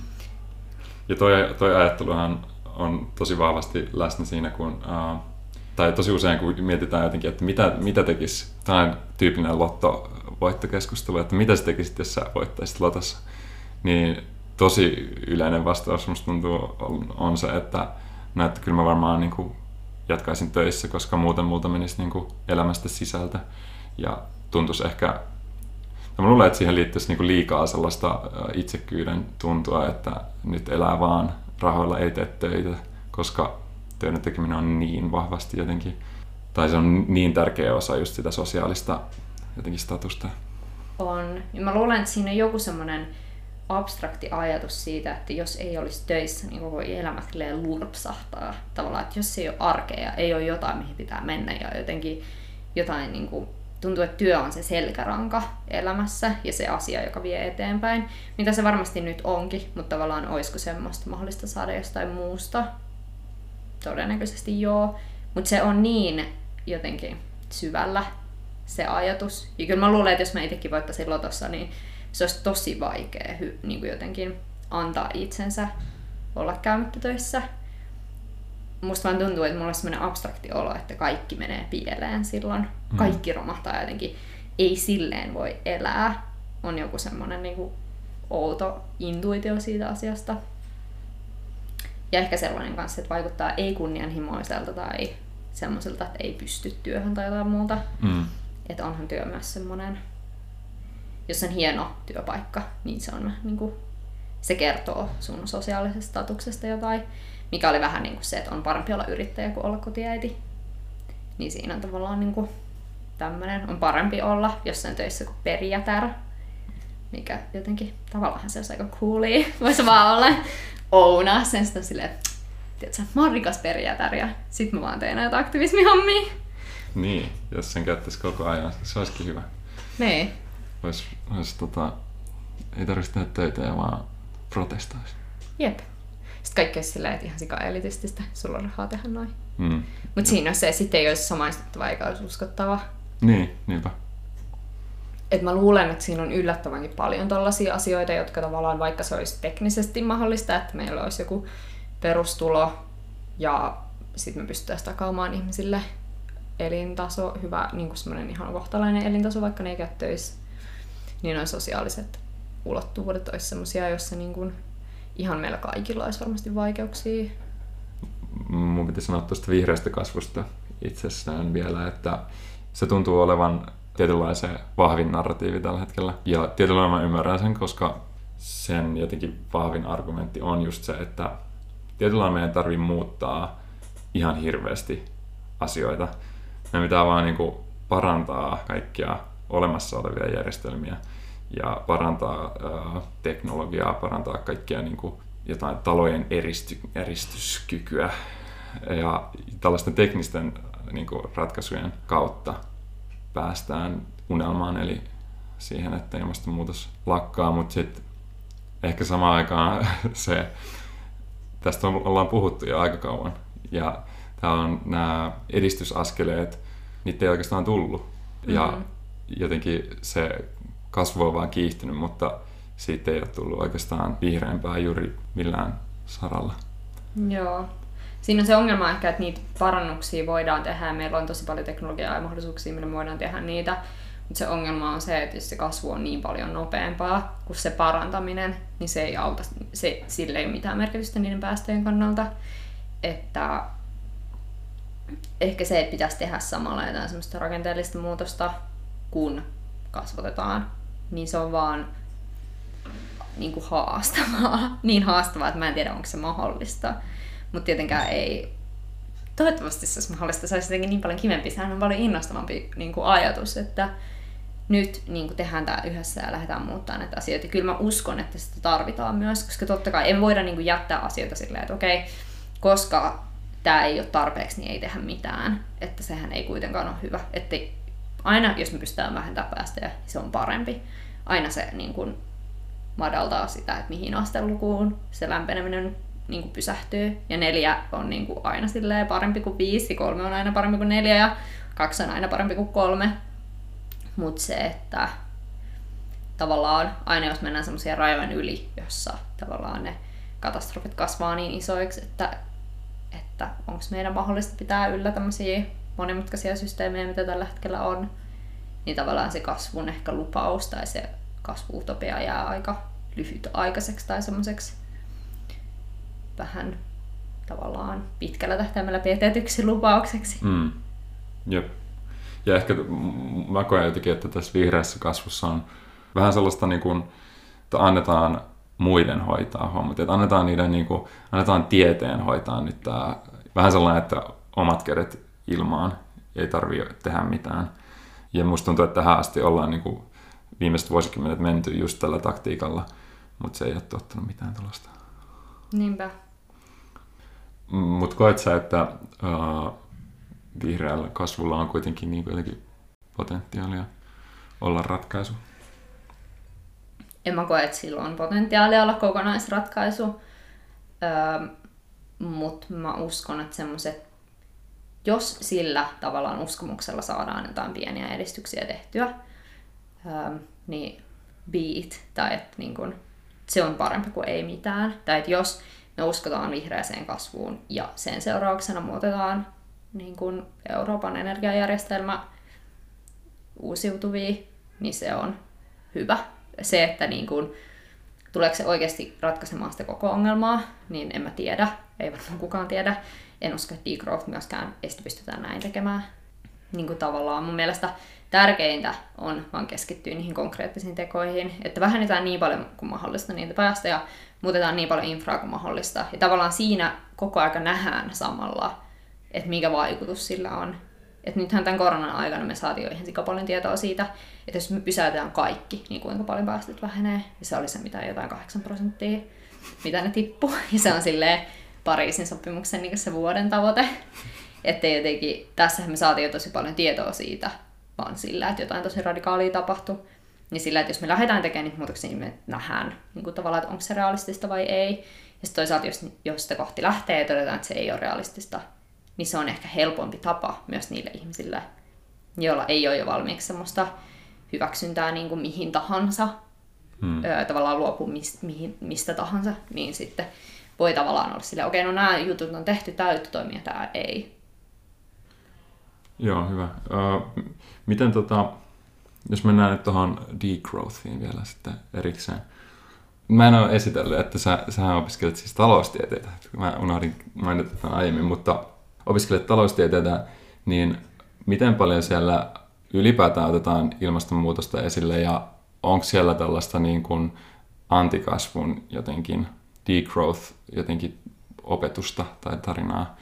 Speaker 6: Ja toi ajatteluhan on tosi vahvasti läsnä siinä, tai tosi usein kun mietitään jotenkin, että mitä tekisi, tämä on tyypillinen lottovoittokeskustelu, että mitä sä tekisit, jos sä voittaisit lotossa, niin tosi yleinen vastaus musta tuntuu on se, että kyllä mä varmaan niin kuin jatkaisin töissä, koska muuten multa menisi niin kuin elämästä sisältä. Ja tuntuisi ehkä, mä luulen, että siihen liittyisi niin kuin liikaa sellaista itsekkyyden tuntua, että nyt elää vaan, rahoilla ei tee töitä, koska töiden tekeminen on niin vahvasti jotenkin, tai se on niin tärkeä osa just sitä sosiaalista jotenkin statusta.
Speaker 5: On. Ja mä luulen, että siinä on joku semmoinen abstrakti ajatus siitä, että jos ei olisi töissä, niin koko elämä lurpsahtaa. Tavallaan, että jos ei ole arkea, ei ole jotain, mihin pitää mennä ja jotenkin jotain niin kuin, tuntuu, että työ on se selkäranka elämässä ja se asia, joka vie eteenpäin. Mitä se varmasti nyt onkin, mutta tavallaan olisiko semmoista mahdollista saada jostain muusta? Todennäköisesti joo. Mutta se on niin jotenkin syvällä se ajatus. Ja kyllä mä luulen, että jos mä itsekin voittaisin lotossa, niin se olisi tosi vaikea niin kuin jotenkin antaa itsensä olla käymättä töissä. Musta vaan tuntuu, että mulla on semmoinen abstrakti olo, että kaikki menee pieleen silloin. Kaikki romahtaa jotenkin. Ei silleen voi elää. On joku semmoinen niin kuin outo intuitio siitä asiasta. Ja ehkä sellainen kanssa, että vaikuttaa ei kunnianhimoiselta tai semmoiselta, että ei pysty työhön tai jotain muuta. Että onhan työ myös semmoinen, jos on hieno työpaikka, niin se on niin kuin, se kertoo sun sosiaalisesta statuksesta jotain. Mikä oli vähän niin kuin se, että on parempi olla yrittäjä kuin olla kotiäiti. Niin siinä on tavallaan niin kuin tämmöinen, on parempi olla jossain töissä kuin perijätär. Mikä jotenkin, tavallaan se olisi aika coolia. Voisi vaan olla ounaa sen sitä silleen, tiedätkö, mä oon rikas perijätär ja sit mä vaan teen näitä aktivismihommia.
Speaker 6: Niin, jos sen käyttäisi koko ajan, se olisikin hyvä.
Speaker 5: Niin.
Speaker 6: Ei tarvitsisi tehdä töitä ja vaan protestoisi.
Speaker 5: Jep. Sitten kaikki olisi silleen, että ihan sika-elitististä, sulla on rahaa tehdä noin. Mutta siinä se sitten ei olisi samaistuttava eikä olisi uskottava.
Speaker 6: Niin, niinpä.
Speaker 5: Et mä luulen, että siinä on yllättävänkin paljon tällaisia asioita, jotka tavallaan, vaikka se olisi teknisesti mahdollista, että meillä olisi joku perustulo ja sitten me pystyttäisiin takaamaan ihmisille elintaso, hyvä, niin kuin semmoinen ihan kohtalainen elintaso, vaikka ne ei käy töissä, niin noin sosiaaliset ulottuvuudet olisi semmoisia, joissa niin kuin ihan meillä kaikilla olisi varmasti vaikeuksia.
Speaker 6: Mun pitäisi sanoa tuosta vihreästä kasvusta itsessään vielä, että se tuntuu olevan tietynlaisen vahvin narratiivi tällä hetkellä. Ja tietyllä mä ymmärrän sen, koska sen jotenkin vahvin argumentti on just se, että tietyllä meidän tarvii muuttaa ihan hirveästi asioita. Me pitää vaan niinku parantaa kaikkia olemassa olevia järjestelmiä ja parantaa teknologiaa, parantaa kaikkia niinku jotain talojen eristyskykyä ja tällaisten teknisten niinku ratkaisujen kautta päästään unelmaan, eli siihen, että ilmastonmuutos lakkaa, mutta sitten ehkä samaan aikaan tästä ollaan puhuttu jo aika kauan, ja täällä on nämä edistysaskeleet, niitä ei oikeastaan tullut, ja jotenkin se kasvu on vaan kiihtynyt, mutta siitä ei ole tullut oikeastaan vihreämpää juuri millään saralla. Joo.
Speaker 5: Siinä on se ongelma ehkä, että niitä parannuksia voidaan tehdä ja meillä on tosi paljon teknologiaa ja mahdollisuuksia, millä me voidaan tehdä niitä. Mutta se ongelma on se, että jos se kasvu on niin paljon nopeampaa kuin se parantaminen, niin se ei auta, sille ei ole mitään merkitystä niiden päästöjen kannalta. Että ehkä se, että pitäisi tehdä samalla jotain semmoista rakenteellista muutosta, kun kasvatetaan, niin se on vaan niin kuin haastavaa. Niin haastavaa, että mä en tiedä, onko se mahdollista. Mutta tietenkään ei toivottavasti se olisi mahdollista, se olisi jotenkin niin paljon kivempi. Sehän on paljon innostavampi niin kuin ajatus, että nyt niin kuin tehdään tämä yhdessä ja lähdetään muuttaa näitä asioita. Ja kyllä mä uskon, että sitä tarvitaan myös, koska totta kai ei voida niin kuin jättää asioita silleen, että okei, koska tämä ei ole tarpeeksi, niin ei tehdä mitään. Että sehän ei kuitenkaan ole hyvä. Että aina, jos me pystytään vähentämään päästöjä, niin se on parempi. Aina se niin kuin madaltaa sitä, että mihin astelukuun se lämpeneminen niin kuin pysähtyy. Ja 4 on niin kuin aina silleen parempi kuin 5, 3 on aina parempi kuin 4 ja 2 on aina parempi kuin 3. Mutta se, että tavallaan aina jos mennään semmoisia rajojen yli, jossa tavallaan ne katastrofit kasvaa niin isoiksi, että onko meidän mahdollista pitää yllä tämmöisiä monimutkaisia systeemejä, mitä tällä hetkellä on, niin tavallaan se kasvun ehkä lupaus tai se kasvu-utopia jää aika lyhytaikaiseksi tai semmoiseksi vähän tavallaan pitkällä tähtäimellä pietetyksi lupaukseksi.
Speaker 6: Jep. Ja ehkä mä koen jotenkin, että tässä vihreässä kasvussa on vähän sellaista, niin kuin, että annetaan muiden hoitaa hommat. Että annetaan niiden, niin kuin, annetaan tieteen hoitaa nyt tää, vähän sellainen, että omat kädet ilmaan, ei tarvitse tehdä mitään. Ja musta tuntuu, että tähän asti ollaan niin kuin, viimeiset vuosikymmenet menty just tällä taktiikalla, mutta se ei ole tuottanut mitään tulosta.
Speaker 5: Niinpä.
Speaker 6: Mutta koet sä, että vihreällä kasvulla on kuitenkin niin jotenkin potentiaalia olla ratkaisu?
Speaker 5: En mä koe, että sillä on potentiaalia olla kokonaisratkaisu, mutta mä uskon, että semmoiset, jos sillä tavallaan uskomuksella saadaan jotain pieniä edistyksiä tehtyä, niin be it, tai että niin kun, se on parempi kuin ei mitään. Tai että jos me uskotaan vihreäseen kasvuun ja sen seurauksena muutetaan niin kun Euroopan energiajärjestelmä uusiutuviin, niin se on hyvä. Se, että niin kun, tuleeko se oikeasti ratkaisemaan sitä koko ongelmaa, niin en mä tiedä. Ei varmaan kukaan tiedä. En usko, että degrowth myöskään ei sitä pystytään näin tekemään. Niin kuin tavallaan mun mielestä tärkeintä on vaan keskittyä niihin konkreettisiin tekoihin, että vähennetään niin paljon kuin mahdollista niitä päästöjä, muutetaan niin paljon infraa kuin mahdollista. Ja tavallaan siinä koko aika nähdään samalla, että mikä vaikutus sillä on. Että nythän tämän koronan aikana me saatiin jo ihan sikapaljon tietoa siitä, että jos me pysäytetään kaikki, niin kuinka paljon päästöt vähenee. Ja se oli se mitä jotain 8%, mitä ne tippuu. Ja se on silleen Pariisin sopimuksen niin se vuoden tavoite. Että jotenkin, tässähän me saatiin jo tosi paljon tietoa siitä, vaan sillä, että jotain tosi radikaalia tapahtui. Niin sillä, että jos me lähdetään tekemään niitä muutoksia, niin me nähdään niin kuin tavallaan, että onko se realistista vai ei. Ja sitten toisaalta, jos sitä kohti lähtee ja todetaan, että se ei ole realistista, niin se on ehkä helpompi tapa myös niille ihmisille, joilla ei ole jo valmiiksi semmoista hyväksyntää niin kuin mihin tahansa, tavallaan luopua mistä tahansa, niin sitten voi tavallaan olla silleen, okei, no nämä jutut on tehty, tämä juttu toimii ja tämä ei.
Speaker 6: Joo, hyvä. Miten jos mennään nyt tuohon degrowthiin vielä sitten erikseen. Mä en ole esitellyt, että sähän opiskelet siis taloustieteitä. Mä unohdin mainita tämän aiemmin, mutta opiskelet taloustieteitä, niin miten paljon siellä ylipäätään otetaan ilmastonmuutosta esille ja onko siellä tällaista niin kuin antikasvun jotenkin degrowth jotenkin opetusta tai tarinaa?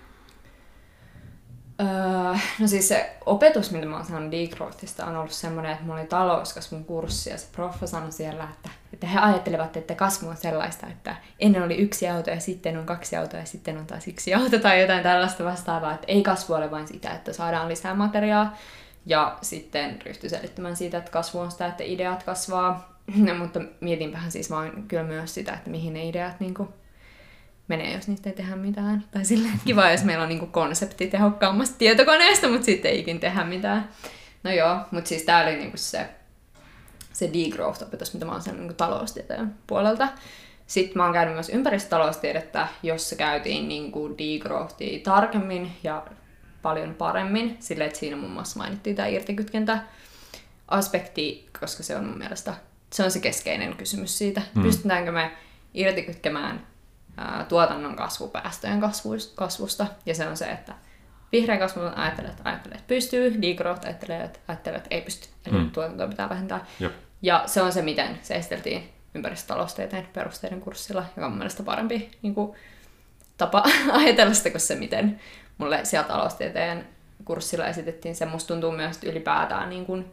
Speaker 5: No siis se opetus, mitä mä oon saanut degrowthista, on ollut semmoinen, että mulla oli talouskasvun kurssi ja se proffa sanoi siellä, että he ajattelevat, että kasvu on sellaista, että ennen oli 1 auto ja sitten on 2 autoa ja sitten on taas 1 auto tai jotain tällaista vastaavaa, että ei kasvu ole vain sitä, että saadaan lisää materiaa ja sitten ryhtyi selittämään siitä, että kasvu on sitä, että ideat kasvaa, mutta mietinpähän siis vaan kyllä myös sitä, että mihin ne ideat niinku menee, jos niistä ei tehdä mitään. Tai silleen kiva, jos meillä on niinku konsepti tehokkaammasta tietokoneesta, mutta sitten ei ikin tehdä mitään. No joo, mutta siis tää oli niinku se degrowth-opetus, mitä mä oon saanut niinku taloustieteen puolelta. Sitten mä oon käynyt myös ympäristötaloustiedettä, jossa käytiin niinku degrowthia tarkemmin ja paljon paremmin. Silleen, että siinä muun muassa mainittiin tää irtikytkentä-aspekti, koska se on mun mielestä se on se keskeinen kysymys siitä. Pystytäänkö me irtikytkemään tuotannon kasvupäästöjen kasvusta. Ja se on se, että vihreän kasvun ajattelee, että pystyy, degrowth ajattelee, että ei pysty. Eli tuotantoa pitää vähentää.
Speaker 6: Jep.
Speaker 5: Ja se on se, miten se esiteltiin ympäristötaloustieteen perusteiden kurssilla, joka on mun mielestä parempi niin kuin, tapa ajatella sitä kuin se, miten mulle siellä taloustieteen kurssilla esitettiin se. Musta tuntuu myös, että ylipäätään niin kun,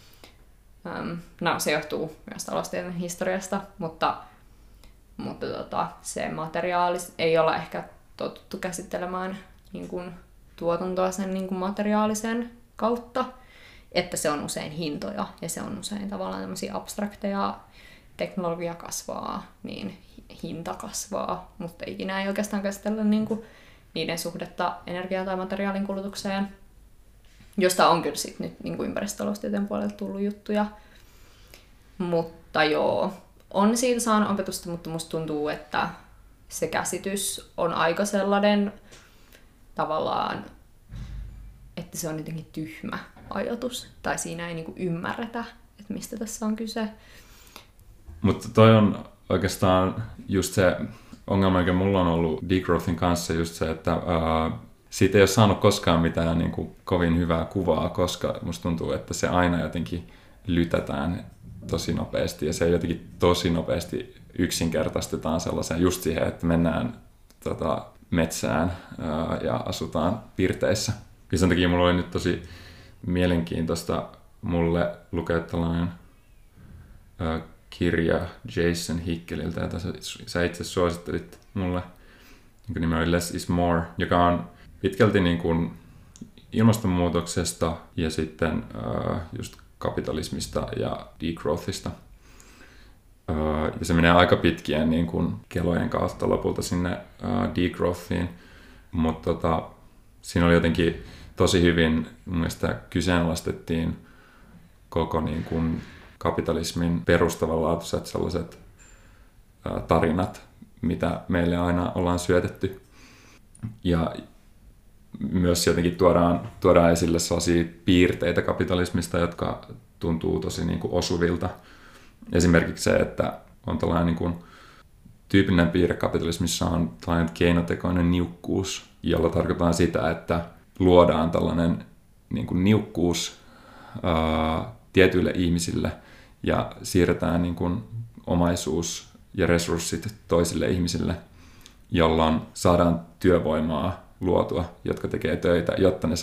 Speaker 5: se johtuu myös taloustieteen historiasta, mutta se materiaali ei ole ehkä totuttu käsittelemään niin kun, tuotantoa sen niin kun, materiaalisen kautta, että se on usein hintoja ja se on usein tavallaan tämmöisiä abstrakteja, teknologia kasvaa, niin hinta kasvaa, mutta ikinä ei oikeastaan käsitellä niin kuin niiden suhdetta energia- tai materiaalin kulutukseen, josta on kyllä sit nyt niin kuin ympäristötaloustieteen puolelta tullut juttuja. Mutta joo, on siitä saanut opetusta, mutta musta tuntuu, että se käsitys on aika sellainen tavallaan, että se on jotenkin tyhmä ajatus, tai siinä ei niin kuin ymmärretä, että mistä tässä on kyse.
Speaker 6: Mutta toi on oikeastaan just se ongelma, mikä mulla on ollut degrowthin kanssa, just se, että siitä ei ole saanut koskaan mitään niin kuin kovin hyvää kuvaa, koska musta tuntuu, että se aina jotenkin lytätään tosi nopeasti, ja se jotenkin tosi nopeasti yksinkertaistetaan sellaiseen just siihen, että mennään metsään ja asutaan pirteissä. Ja sen takia mulla oli nyt tosi mielenkiintoista mulle lukea tällainen kirja Jason Hickeliltä, jota sä itse suosittelit mulle, jonka nimi oli Less is More, joka on pitkälti niin kuin ilmastonmuutoksesta ja sitten just kapitalismista ja degrowthista. Ja se menee aika pitkien niin kuin kelojen kautta lopulta sinne degrowthiin, mutta siinä oli jotenkin tosi hyvin, mun mielestä kyseenalaistettiin koko niin kuin kapitalismin perustavanlaatuiset sellaiset tarinat, mitä meille aina ollaan syötetty. Ja myös jotenkin tuodaan esille sellaisia piirteitä kapitalismista, jotka tuntuu tosi niin kuin osuvilta. Esimerkiksi se, että on tällainen niin kuin tyypillinen piirre kapitalismissa on tällainen keinotekoinen niukkuus, jolla tarkoitetaan sitä, että luodaan tällainen niin kuin niukkuus tietyille ihmisille ja siirretään niin kuin omaisuus ja resurssit toisille ihmisille, jolloin saadaan työvoimaa luotua, jotka tekee töitä,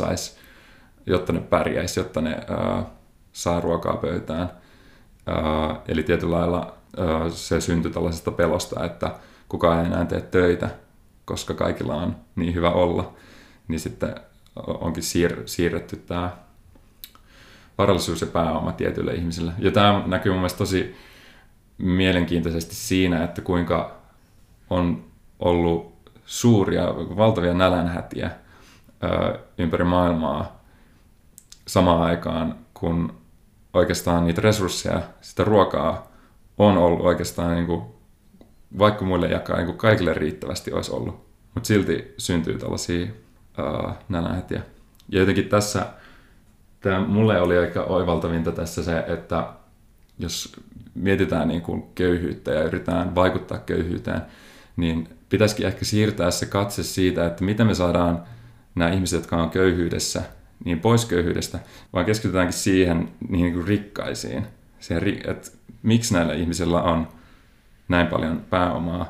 Speaker 6: jotta ne pärjäisi, jotta ne saa ruokaa pöytään. Eli tietyllä lailla se syntyi tällaisesta pelosta, että kukaan ei enää tee töitä, koska kaikilla on niin hyvä olla, niin sitten onkin siirretty tämä varallisuus ja pääoma tietyille ihmisille. Ja tämä näkyy mun mielestä tosi mielenkiintoisesti siinä, että kuinka on ollut suuria, valtavia nälänhätiä ympäri maailmaa samaan aikaan, kun oikeastaan niitä resursseja, sitä ruokaa on ollut oikeastaan, niin kuin, vaikka muille jakaa, niin kuin kaikille riittävästi olisi ollut. Mutta silti syntyy tällaisia nälänhätiä. Ja jotenkin tässä, mulle oli aika oivaltavinta tässä se, että jos mietitään niin kuin köyhyyttä ja yritetään vaikuttaa köyhyyteen, niin pitäisikin ehkä siirtää se katse siitä, että miten me saadaan nämä ihmiset, jotka on köyhyydessä, niin pois köyhyydestä, vaan keskitytäänkin siihen niin kuin rikkaisiin. Että miksi näillä ihmisillä on näin paljon pääomaa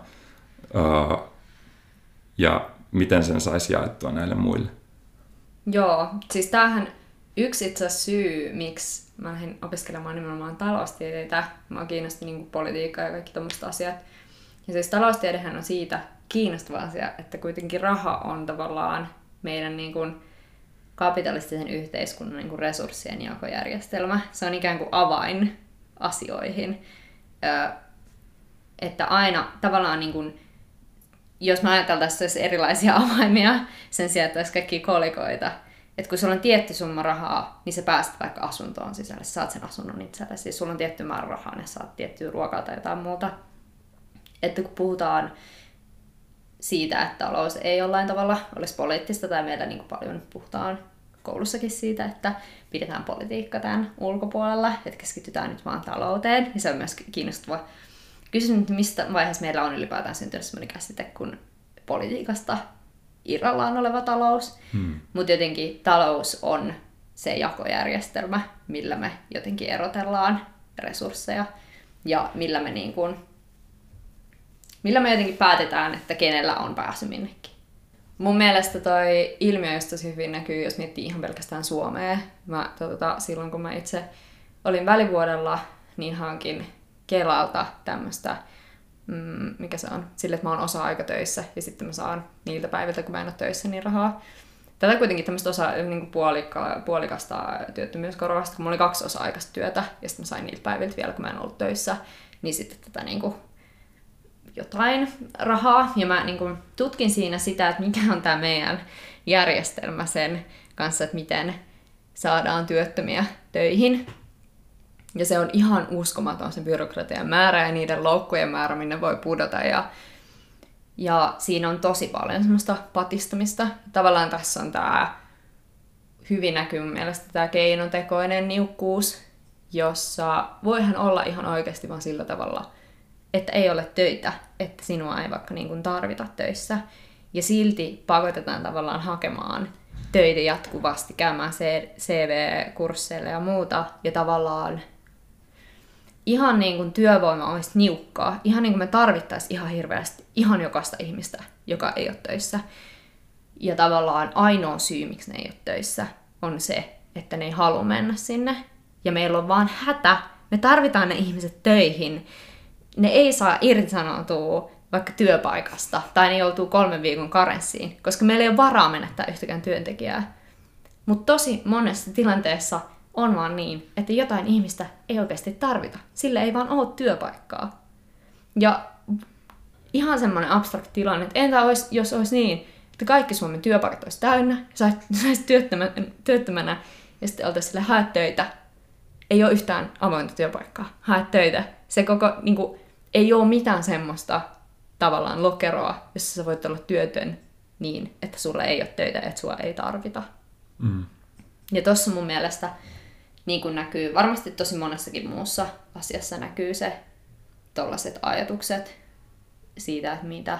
Speaker 6: ja miten sen saisi jaettua näille muille.
Speaker 5: Joo, siis tämähän yksi itse asiassa syy, miksi mä lähdin opiskelemaan nimenomaan taloustieteitä. Mä kiinnosti niin kuin politiikkaa ja kaikki tommoset asiat. Ja siis taloustiedehän on siitä kiinnostava asia, että kuitenkin raha on tavallaan meidän niin kuin kapitalistisen yhteiskunnan niin kuin resurssien jakojärjestelmä. Se on ikään kuin avain asioihin. Että aina tavallaan, niin kuin, jos me ajateltaisiin erilaisia avaimia sen sijaan, että olisi kaikkia kolikoita, että kun sulla on tietty summa rahaa, niin sä pääset vaikka asuntoon sisälle, sä saat sen asunnon itsellesi, siis sulla on tietty määrä rahaa, niin saat tiettyä ruokaa tai jotain muuta. Että kun puhutaan siitä, että talous ei jollain tavalla olisi poliittista, tai meillä niin kuin paljon puhutaan koulussakin siitä, että pidetään politiikka tämän ulkopuolella, että keskitytään nyt vaan talouteen. Ja se on myös kiinnostava kysymys, että mistä vaiheessa meillä on ylipäätään syntynyt sellainen käsite kuin politiikasta irrallaan oleva talous. Mutta jotenkin talous on se jakojärjestelmä, millä me jotenkin erotellaan resursseja ja millä me jotenkin päätetään, että kenellä on pääsy minnekin. Mun mielestä toi ilmiö just tosi hyvin näkyy, jos miettii ihan pelkästään Suomea. Silloin kun mä itse olin välivuodella, niin hankin Kelalta tämmöistä, mikä se on, sille, että mä oon osa-aikatöissä ja sitten mä saan niiltä päiviltä, kun mä en ole töissä, niin rahaa. Tätä kuitenkin tämmöistä niin puolikasta työttömyyskorvausta, kun mulla oli 2 osa-aikaista työtä ja sitten mä sain niiltä päiviltä vielä, kun mä en ollut töissä, niin sitten tätä niin kuin jotain rahaa. Ja mä niin kuin tutkin siinä sitä, että mikä on tämä meidän järjestelmä sen kanssa, että miten saadaan työttömiä töihin. Ja se on ihan uskomaton se byrokratian määrä ja niiden loukkujen määrä, minne voi pudota. Ja siinä on tosi paljon semmoista patistamista. Tavallaan tässä on tämä hyvin näkyy mun mielestä tämä keinotekoinen niukkuus, jossa voihan olla ihan oikeasti vaan sillä tavalla, että ei ole töitä, että sinua ei vaikka niin kuin tarvita töissä. Ja silti pakotetaan tavallaan hakemaan töitä jatkuvasti, käymään CV-kursseille ja muuta. Ja tavallaan ihan niin kuin työvoima olisi niukkaa. Ihan niin kuin me tarvittaisiin ihan hirveästi ihan jokaista ihmistä, joka ei ole töissä. Ja tavallaan ainoa syy, miksi ne ei ole töissä, on se, että ne ei halua mennä sinne. Ja meillä on vaan hätä. Me tarvitaan ne ihmiset töihin. Ne ei saa irtisanoutua vaikka työpaikasta, tai ne joutuu 3 viikon karenssiin, koska meillä ei ole varaa menettää yhtäkään työntekijää. Mutta tosi monessa tilanteessa on vaan niin, että jotain ihmistä ei oikeasti tarvita. Sille ei vaan ole työpaikkaa. Ja ihan semmoinen abstrakti tilanne, että entä jos olisi niin, että kaikki Suomen työpaikat olisi täynnä, saisit työttömänä, ja sitten oltaisiin sille hae töitä. Ei ole yhtään avointa työpaikkaa. Hae töitä. Se koko, niin kuin, ei ole mitään semmoista tavallaan lokeroa, jossa sä voit olla työtön niin, että sulla ei ole töitä, että sua ei tarvita.
Speaker 6: Mm.
Speaker 5: Ja tossa mun mielestä niin kuin näkyy, varmasti tosi monessakin muussa asiassa näkyy se tollaiset ajatukset siitä, että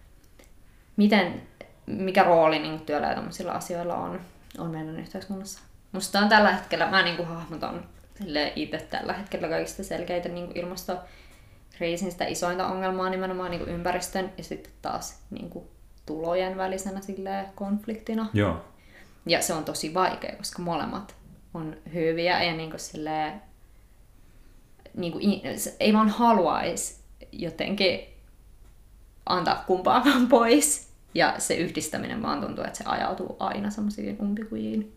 Speaker 5: mikä rooli niin työllä ja tommosilla asioilla on meidän yhteiskunnassa. Musta on tällä hetkellä, mä niin kuin hahmotan itse tällä hetkellä kaikista selkeitä niin kuin ilmastokriisin sitä isointa ongelmaa nimenomaan niin kuin ympäristön ja sitten taas niin kuin tulojen välisenä konfliktina.
Speaker 6: Joo.
Speaker 5: Ja se on tosi vaikea, koska molemmat on hyviä ja niin kuin niin kuin, ei vaan haluaisi jotenkin antaa kumpaakaan pois. Ja se yhdistäminen vaan tuntuu, että se ajautuu aina semmoisiin umpikujiin.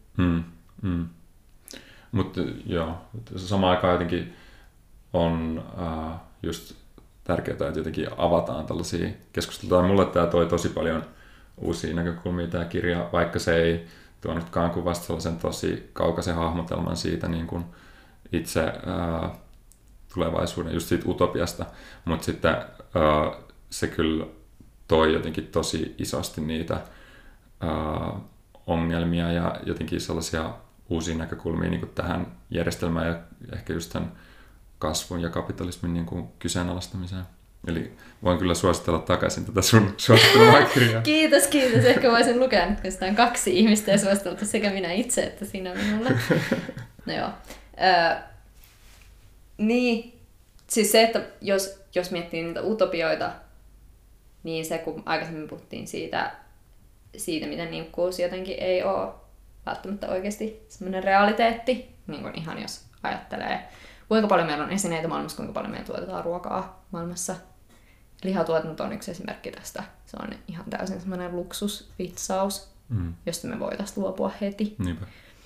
Speaker 6: Mutta joo, samaan aikaan jotenkin on just tärkeää, että jotenkin avataan tällaisia keskusteluja. Mulle tämä toi tosi paljon uusia näkökulmia tämä kirja, vaikka se ei tuonutkaan kuvasta sellaisen tosi kaukaisen hahmotelman siitä niin kuin itse tulevaisuuden, just siitä utopiasta, mutta sitten se kyllä toi jotenkin tosi isosti niitä ongelmia ja jotenkin sellaisia uusia näkökulmia niin kuin tähän järjestelmään ja ehkä just tämän kasvun ja kapitalismin niin kuin kyseenalaistamiseen. Eli voin kyllä suositella takaisin tätä sun suosittelevaa kirjaa.
Speaker 5: Kiitos. Ehkä voisin lukea nyt, koska on 2 ihmistä ja suositeltu sekä minä itse että sinä minulle. No joo. Niin, siis se, että jos miettii niitä utopioita, niin se, kun aikaisemmin puhuttiin siitä miten niukkuus jotenkin ei ole välttämättä oikeasti semmoinen realiteetti, niin kuin ihan jos ajattelee, kuinka paljon meillä on esineitä maailmassa, kuinka paljon meillä tuotetaan ruokaa maailmassa. Lihatuotanto on yksi esimerkki tästä. Se on ihan täysin semmoinen luksusvitsaus, josta me voitaisiin luopua heti.
Speaker 6: Niinpä.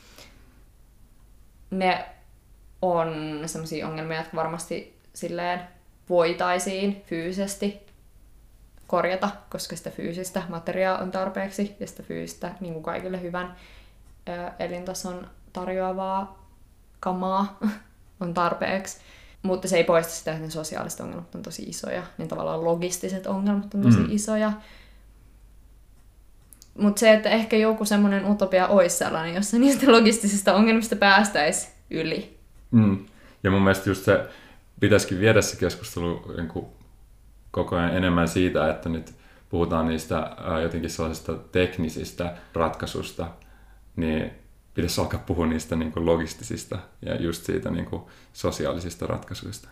Speaker 5: Ne on semmoisia ongelmia, jotka varmasti silleen voitaisiin fyysisesti korjata, koska sitä fyysistä materiaa on tarpeeksi ja sitä fyysistä niin kuin kaikille hyvän elintason tarjoavaa kamaa on tarpeeksi. Mutta se ei poista sitä, että ne sosiaaliset ongelmat on tosi isoja. Niin tavallaan logistiset ongelmat on tosi isoja. Mutta se, että ehkä joku semmoinen utopia olisi sellainen, jossa niistä logistisista ongelmista päästäisiin yli.
Speaker 6: Ja mun mielestä just se pitäisikin viedä se keskustelu niin koko ajan enemmän siitä, että nyt puhutaan niistä jotenkin sellaisista teknisistä ratkaisusta, niin pitäisi alkaa puhua niistä niin kuin logistisista ja just siitä niin kuin sosiaalisista ratkaisuista.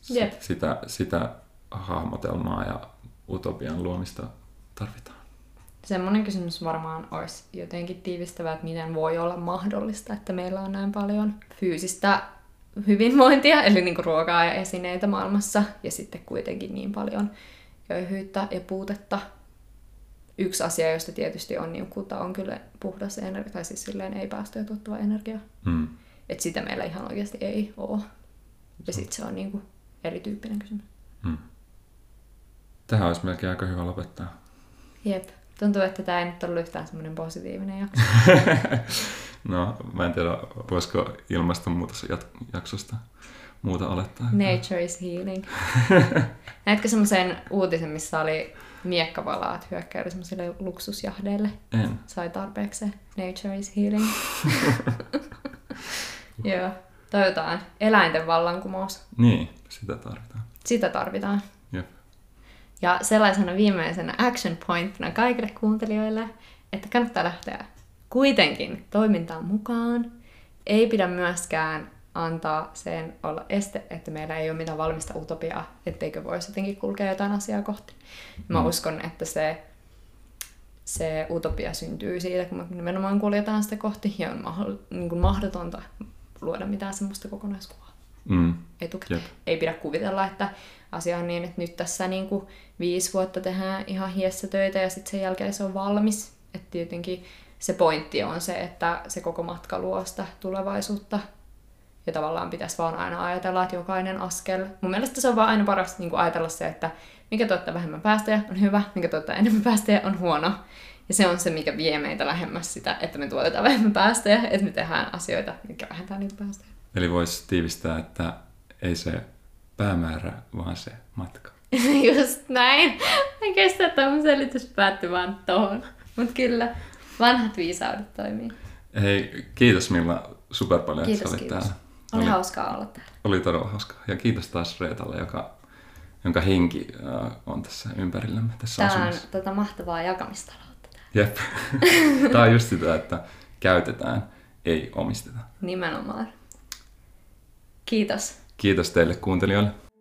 Speaker 6: Sitä hahmotelmaa ja utopian luomista tarvitaan.
Speaker 5: semmoinen kysymys varmaan olisi jotenkin tiivistävä, että miten voi olla mahdollista, että meillä on näin paljon fyysistä hyvinvointia, eli niin kuin ruokaa ja esineitä maailmassa, ja sitten kuitenkin niin paljon köyhyyttä ja puutetta. Yksi asia, josta tietysti on niukkuutta, on kyllä puhdas energia, tai siis silleen ei päästöjä tuottava energia. Että sitä meillä ihan oikeasti ei ole. Ja sitten se on niin kuin erityyppinen kysymys.
Speaker 6: Tähän olisi melkein aika hyvä lopettaa.
Speaker 5: Jep. Tuntuu, että tämä ei nyt ollut yhtään semmoinen positiivinen jakso.
Speaker 6: No, mä en tiedä, voisiko ilmastonmuutosjaksosta muuta olettaa.
Speaker 5: Nature is healing. Näetkö semmoisen uutisen, missä oli miekkavalaat hyökkäydy semmoisille luksusjahdeille?
Speaker 6: En.
Speaker 5: Sai tarpeeksi. Nature is healing. Joo. Toivotaan. Eläinten vallankumous.
Speaker 6: Niin, sitä tarvitaan.
Speaker 5: Sitä tarvitaan.
Speaker 6: Jep.
Speaker 5: Ja sellaisena viimeisenä action pointina kaikille kuuntelijoille, että kannattaa lähteä kuitenkin toimintaan mukaan. Ei pidä myöskään antaa sen olla este, että meillä ei ole mitään valmista utopiaa, etteikö voisi jotenkin kulkea jotain asiaa kohti. Mä uskon, että se utopia syntyy siitä, kun me nimenomaan kuljetaan sitä kohti, ja on niin kuin mahdotonta luoda mitään semmoista kokonaiskuvaa etukäteen.
Speaker 6: Jep.
Speaker 5: Ei pidä kuvitella, että asia on niin, että nyt tässä niin kuin 5 vuotta tehdään ihan hiessä töitä ja sitten sen jälkeen se on valmis. Että tietenkin se pointti on se, että se koko matka luo sitä tulevaisuutta. Ja tavallaan pitäisi vaan aina ajatella, että jokainen askel. Mun mielestä se on vaan aina paras niin kuin ajatella se, että mikä tuottaa vähemmän päästöjä on hyvä, mikä tuottaa enemmän päästöjä on huono. Ja se on se, mikä vie meitä lähemmäs sitä, että me tuotetaan vähemmän päästöjä, että me tehdään asioita, mitkä vähentää niitä päästöjä.
Speaker 6: Eli voisi tiivistää, että ei se päämäärä, vaan se matka.
Speaker 5: Just näin. En kestä, että mun selitys päättyi vaan tohon. Mut kyllä, vanhat viisaudet toimii.
Speaker 6: Hei, kiitos Milla super paljon, että sä olit täällä.
Speaker 5: Oli hauskaa olla täällä.
Speaker 6: Oli todella hauskaa. Ja kiitos taas Reetalle, jonka henki on tässä ympärillämme tässä asunnossa.
Speaker 5: Tämä on mahtavaa jakamistaloutta.
Speaker 6: Jep. Tämä on just sitä, että käytetään, ei omisteta.
Speaker 5: Nimenomaan. Kiitos.
Speaker 6: Kiitos teille kuuntelijoille.